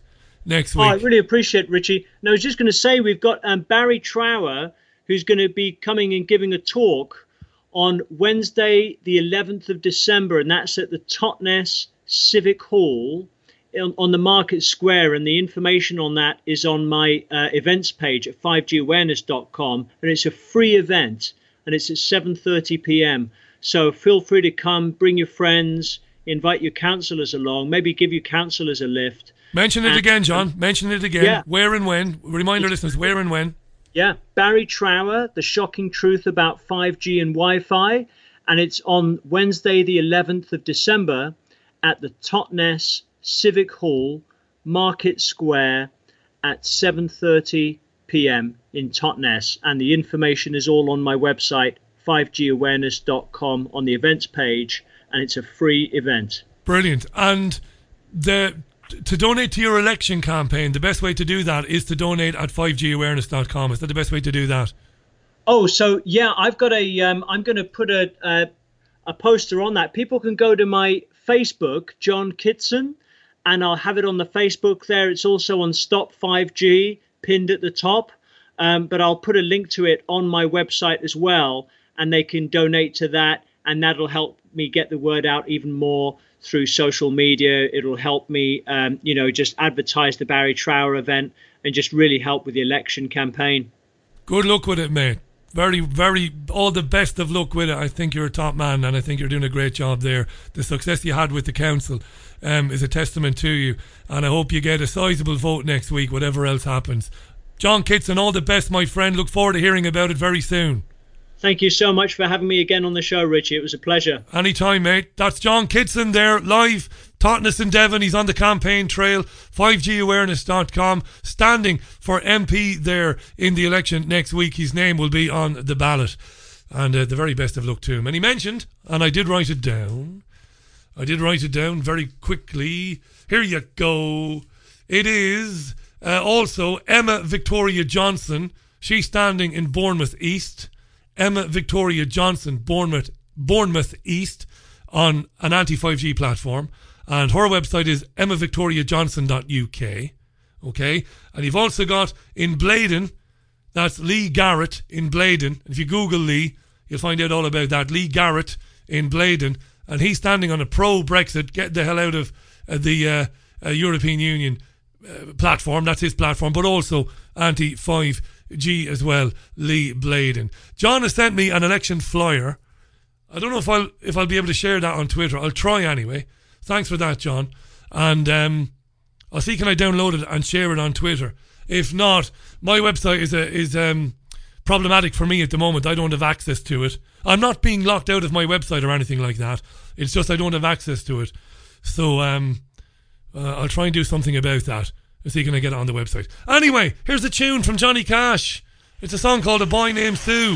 next Oh, week. I really appreciate it, Richie. And I was just going to say, we've got um, Barry Trower, who's going to be coming and giving a talk on Wednesday, the eleventh of December, and that's at the Totnes Civic Hall on, on the Market Square. And the information on that is on my uh, events page at five G awareness dot com. And it's a free event, and it's at seven thirty p.m. So feel free to come, bring your friends, invite your counsellors along, maybe give your counsellors a lift. Mention it and, again, John. Um, Mention it again. Yeah. Where and when. Remind our listeners, where and when. Yeah, Barry Trower, The Shocking Truth About five G and Wi-Fi. And it's on Wednesday, the eleventh of December at the Totnes Civic Hall, Market Square at seven thirty p.m. in Totnes. And the information is all on my website, five G awareness dot com, on the events page. And it's a free event. Brilliant. And the... to donate to your election campaign, the best way to do that is to donate at five G awareness dot com. Is that the best way to do that? Oh, so yeah, I've got a. Um, I'm going to put a, a a poster on that. People can go to my Facebook, John Kitson, and I'll have it on the Facebook there. It's also on Stop five G, pinned at the top. Um, but I'll put a link to it on my website as well, and they can donate to that, and that'll help me get the word out even more through social media. It'll help me, um, you know, just advertise the Barry Trower event and just really help with the election campaign. Good luck with it, mate. Very, very, all the best of luck with it. I think you're a top man, and I think you're doing a great job there. The success you had with the council um, is a testament to you, and I hope you get a sizable vote next week, whatever else happens. John Kitson, all the best, my friend. Look forward to hearing about it very soon. Thank you so much for having me again on the show, Richie. It was a pleasure. Anytime, mate. That's John Kitson there, live, Totnes and Devon. He's on the campaign trail, five G awareness dot com, standing for M P there in the election next week. His name will be on the ballot. And uh, the very best of luck to him. And he mentioned, and I did write it down, I did write it down very quickly. Here you go. It is uh, also Emma Victoria Johnson. She's standing in Bournemouth East. Emma Victoria Johnson, Bournemouth, Bournemouth East, on an anti five G platform. And her website is emma victoria johnson dot u k. Okay? And you've also got in Blaydon, that's Lee Garrett in Blaydon. If you Google Lee, you'll find out all about that. Lee Garrett in Blaydon. And he's standing on a pro-Brexit, get the hell out of uh, the uh, uh, European Union uh, platform. That's his platform. But also anti five G as well, Lee Blaydon. John has sent me an election flyer. I don't know if I'll if I'll be able to share that on Twitter. I'll try anyway. Thanks for that, John. And um, I'll see can I download it and share it on Twitter. If not, my website is a, is um, problematic for me at the moment. I don't have access to it. I'm not being locked out of my website or anything like that. It's just I don't have access to it. So um, uh, I'll try and do something about that. Let's see, can I get it on the website? Anyway, here's a tune from Johnny Cash. It's a song called A Boy Named Sue.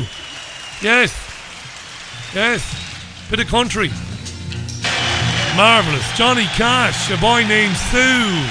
Yes. Yes. Bit of country. Marvellous. Johnny Cash, A Boy Named Sue.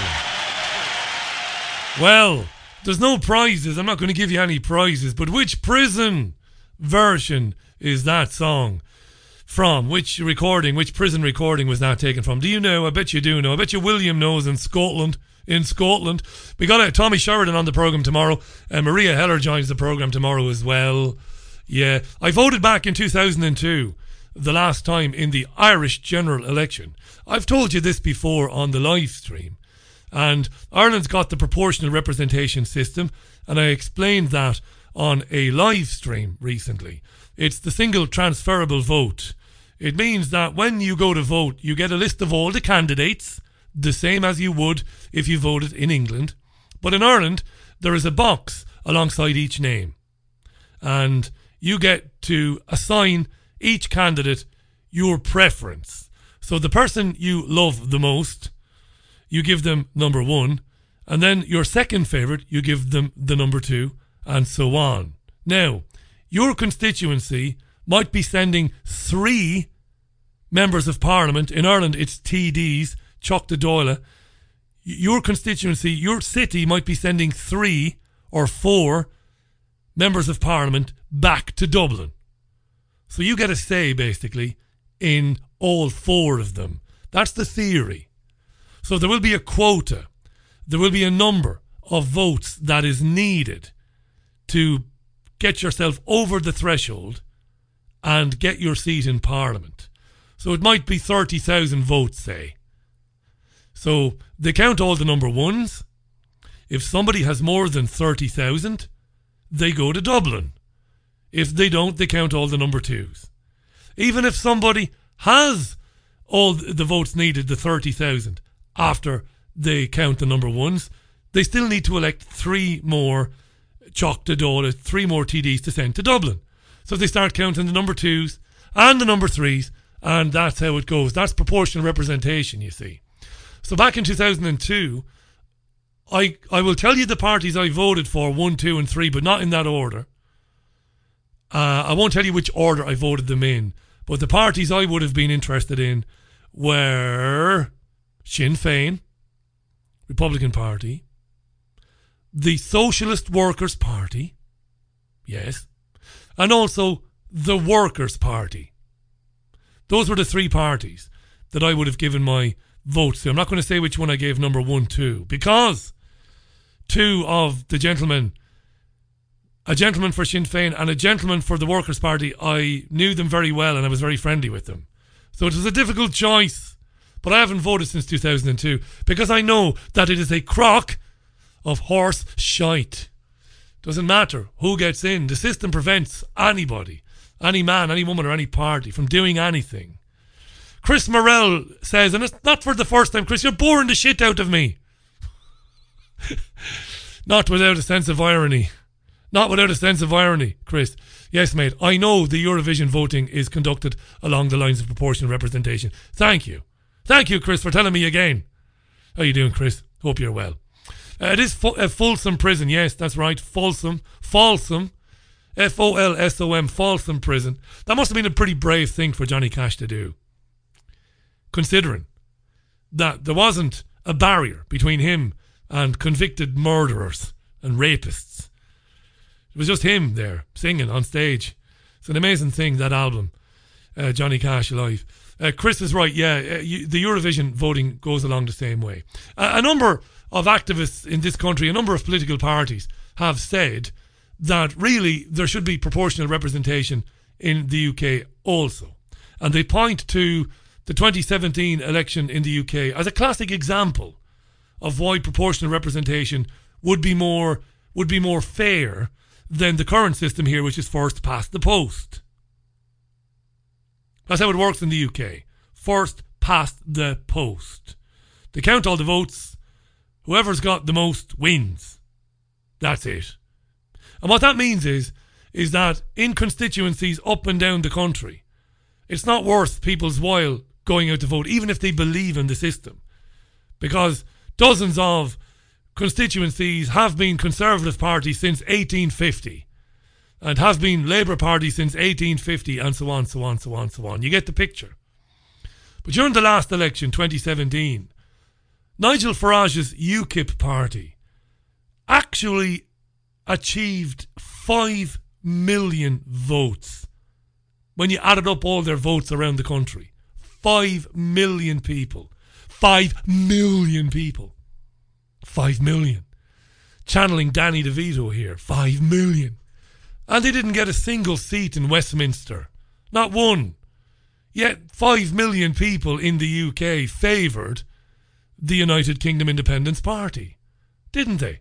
Well, there's no prizes. I'm not going to give you any prizes. But which prison version is that song from? Which recording, which prison recording was that taken from? Do you know? I bet you do know. I bet you William knows in Scotland. In Scotland. We got uh, Tommy Sheridan on the programme tomorrow. Uh, Maria Heller joins the programme tomorrow as well. Yeah. I voted back in two thousand two, the last time in the Irish general election. I've told you this before on the live stream. And Ireland's got the proportional representation system, and I explained that on a live stream recently. It's the single transferable vote. It means that when you go to vote, you get a list of all the candidates, the same as you would if you voted in England. But in Ireland, there is a box alongside each name. And you get to assign each candidate your preference. So the person you love the most, you give them number one. And then your second favourite, you give them the number two, and so on. Now, your constituency might be sending three members of Parliament. In Ireland, it's T Ds, Chuck the Doyle. Your constituency, your city might be sending three or four members of Parliament back to Dublin. So you get a say, basically, in all four of them. That's the theory. So there will be a quota. there will be a number of votes that is needed to get yourself over the threshold and get your seat in Parliament. So it might be thirty thousand votes, say. So they count all the number ones. If somebody has more than thirty thousand, they go to Dublin. If they don't, they count all the number twos. Even if somebody has all the votes needed, the thirty thousand, after they count the number ones, they still need to elect three more Ceacht a Dála, three more T Ds to send to Dublin. So they start counting the number twos and the number threes, and that's how it goes. That's proportional representation, you see. So back in two thousand two, I I will tell you the parties I voted for, one, two and three, but not in that order. Uh, I won't tell you which order I voted them in, but the parties I would have been interested in were Sinn Féin, Republican Party, the Socialist Workers' Party, yes, and also the Workers' Party. Those were the three parties that I would have given my votes to. I'm not going to say which one I gave number one to, because two of the gentlemen, a gentleman for Sinn Féin and a gentleman for the Workers' Party, I knew them very well and I was very friendly with them. So it was a difficult choice, but I haven't voted since two thousand two because I know that it is a crock of horse shite. Doesn't matter who gets in. The system prevents anybody, any man, any woman or any party from doing anything. Chris Morrell says, and it's not for the first time, Chris, you're boring the shit out of me. Not without a sense of irony. Not without a sense of irony, Chris. Yes, mate, I know the Eurovision voting is conducted along the lines of proportional representation. Thank you. Thank you, Chris, for telling me again. How you doing, Chris? Hope you're well. Uh, it is Fo- uh, Folsom Prison. Yes, that's right. Folsom. Folsom. F O L S O M. Folsom Prison. That must have been a pretty brave thing for Johnny Cash to do, considering that there wasn't a barrier between him and convicted murderers and rapists. It was just him there singing on stage. It's an amazing thing, that album, uh, Johnny Cash Live. Uh, Chris is right, yeah, uh, you, the Eurovision voting goes along the same way. Uh, a number of activists in this country, a number of political parties have said that really there should be proportional representation in the U K also. And they point to the twenty seventeen election in the U K as a classic example of why proportional representation would be more would be more fair than the current system here, which is first past the post. That's how it works in the U K. First past the post. They count all the votes. Whoever's got the most wins. That's it. And what that means is, is that in constituencies up and down the country, it's not worth people's while going out to vote, even if they believe in the system. Because dozens of constituencies have been Conservative parties since eighteen fifty and have been Labour Party since eighteen fifty, and so on, so on, so on, so on. You get the picture. But during the last election, twenty seventeen, Nigel Farage's UKIP party actually achieved five million votes when you added up all their votes around the country. Five million people. Five million people. Five million. Channeling Danny DeVito here. Five million. And they didn't get a single seat in Westminster. Not one. Yet five million people in the U K favoured the United Kingdom Independence Party. Didn't they?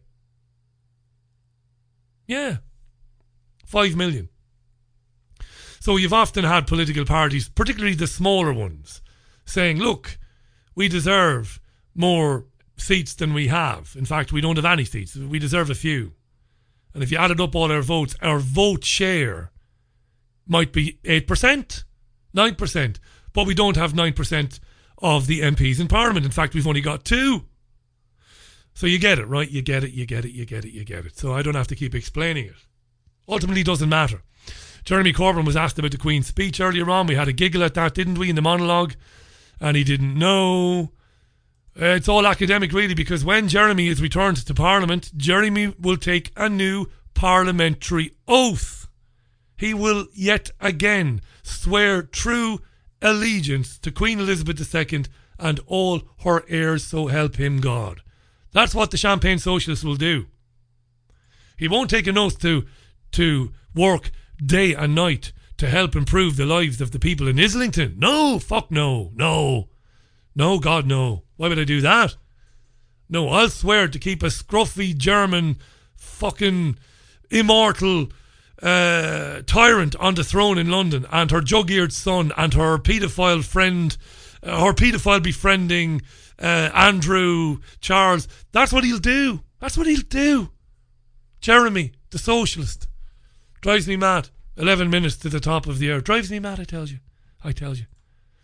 Yeah. Five million. So you've often had political parties, particularly the smaller ones, saying, look, we deserve more seats than we have. In fact, we don't have any seats. We deserve a few. And if you added up all our votes, our vote share might be eight percent, nine percent. But we don't have nine percent of the M Ps in Parliament. In fact, we've only got two. So you get it, right? You get it, you get it, you get it, you get it. So I don't have to keep explaining it. Ultimately, it doesn't matter. Jeremy Corbyn was asked about the Queen's speech earlier on. We had a giggle at that, didn't we, in the monologue? And he didn't know. Uh, it's all academic, really, because when Jeremy is returned to Parliament, Jeremy will take a new parliamentary oath. He will yet again swear true allegiance to Queen Elizabeth the Second and all her heirs, so help him God. That's what the Champagne Socialist will do. He won't take an oath to, to work day and night to help improve the lives of the people in Islington. No, fuck no, no. No, God, no. Why would I do that? No, I'll swear to keep a scruffy German fucking immortal uh, tyrant on the throne in London, and her jug-eared son and her paedophile friend, uh, her paedophile befriending uh, Andrew Charles. That's what he'll do. That's what he'll do. Jeremy, the socialist. Drives me mad. Eleven minutes to the top of the hour. Drives me mad, I tell you. I tell you.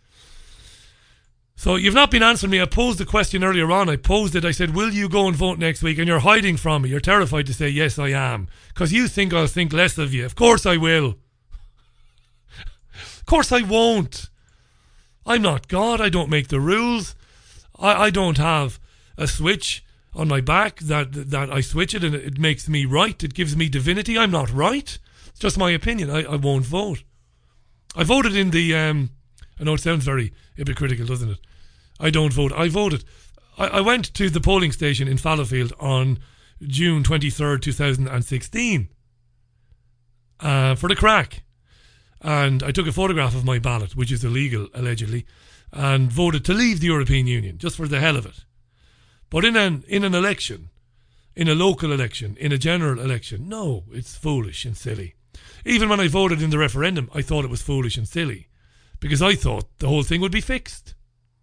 So you've not been answering me. I posed the question earlier on. I posed it. I said, will you go and vote next week? And you're hiding from me. You're terrified to say, yes, I am. Because you think I'll think less of you. Of course I will. Of course I won't. I'm not God. I don't make the rules. I, I don't have a switch on my back that, that I switch it and it makes me right. It gives me divinity. I'm not right. It's just my opinion. I, I won't vote. I voted in the... Um, I know it sounds very hypocritical, doesn't it? I don't vote. I voted. I, I went to the polling station in Fallowfield on June twenty-third, two thousand sixteen uh, for the crack. And I took a photograph of my ballot, which is illegal, allegedly, and voted to leave the European Union, just for the hell of it. But in an, in an election, in a local election, in a general election, no, it's foolish and silly. Even when I voted in the referendum, I thought it was foolish and silly, because I thought the whole thing would be fixed.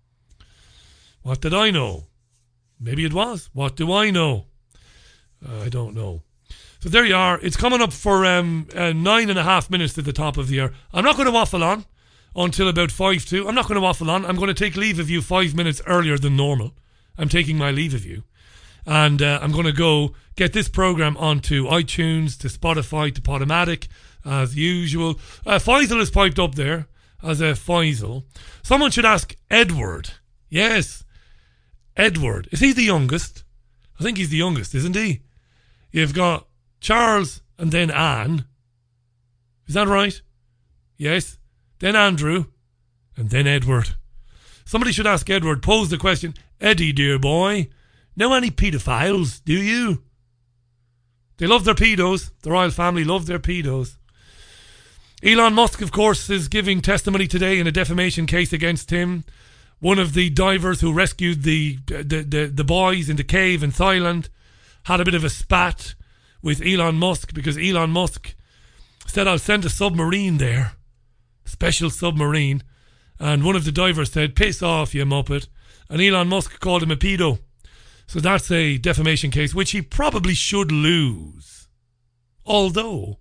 What did I know? Maybe it was. What do I know? Uh, I don't know. So there you are. It's coming up for um, uh, nine and a half minutes to the top of the hour. I'm not going to waffle on until about five to. I'm not going to waffle on. I'm going to take leave of you five minutes earlier than normal. I'm taking my leave of you. And uh, I'm going to go get this program onto iTunes, to Spotify, to Podomatic, as usual. Uh, Faisal is piped up there as a Faisal. Someone should ask Edward. Yes, Edward. Is he the youngest? I think he's the youngest, isn't he? You've got Charles and then Anne. Is that right? Yes. Then Andrew and then Edward. Somebody should ask Edward, pose the question, Eddie, dear boy, know any paedophiles, do you? They love their pedos. The royal family love their pedos. Elon Musk, of course, is giving testimony today in a defamation case against him. One of the divers who rescued the, the, the, the boys in the cave in Thailand had a bit of a spat with Elon Musk because Elon Musk said, I'll send a submarine there, special submarine. And one of the divers said, piss off, you muppet. And Elon Musk called him a pedo. So that's a defamation case, which he probably should lose. Although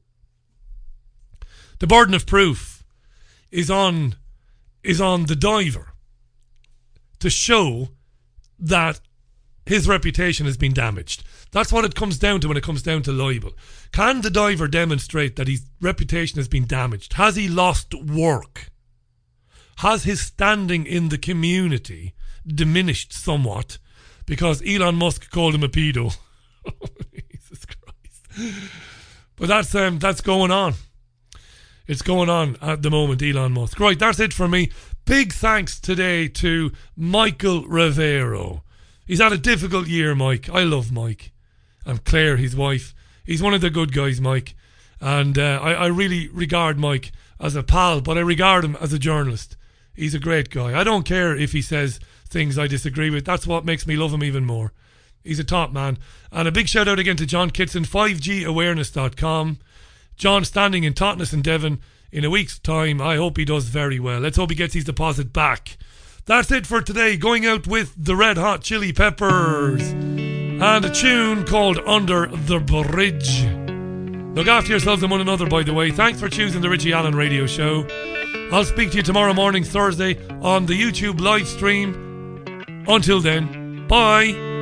the burden of proof is on is on the diver to show that his reputation has been damaged. That's what it comes down to when it comes down to libel. Can the diver demonstrate that his reputation has been damaged? Has he lost work? Has his standing in the community diminished somewhat because Elon Musk called him a pedo? Jesus Christ. But that's um, that's going on. It's going on at the moment, Elon Musk. Right, that's it for me. Big thanks today to Michael Rivero. He's had a difficult year, Mike. I love Mike. And Claire, his wife. He's one of the good guys, Mike. And uh, I, I really regard Mike as a pal, but I regard him as a journalist. He's a great guy. I don't care if he says things I disagree with. That's what makes me love him even more. He's a top man. And a big shout out again to John Kitson, five G awareness dot com. John standing in Totnes and Devon in a week's time. I hope he does very well. Let's hope he gets his deposit back. That's it for today. Going out with the Red Hot Chili Peppers and a tune called Under the Bridge. Look after yourselves and one another, by the way. Thanks for choosing the Richie Allen Radio Show. I'll speak to you tomorrow morning, Thursday, on the YouTube live stream. Until then, bye.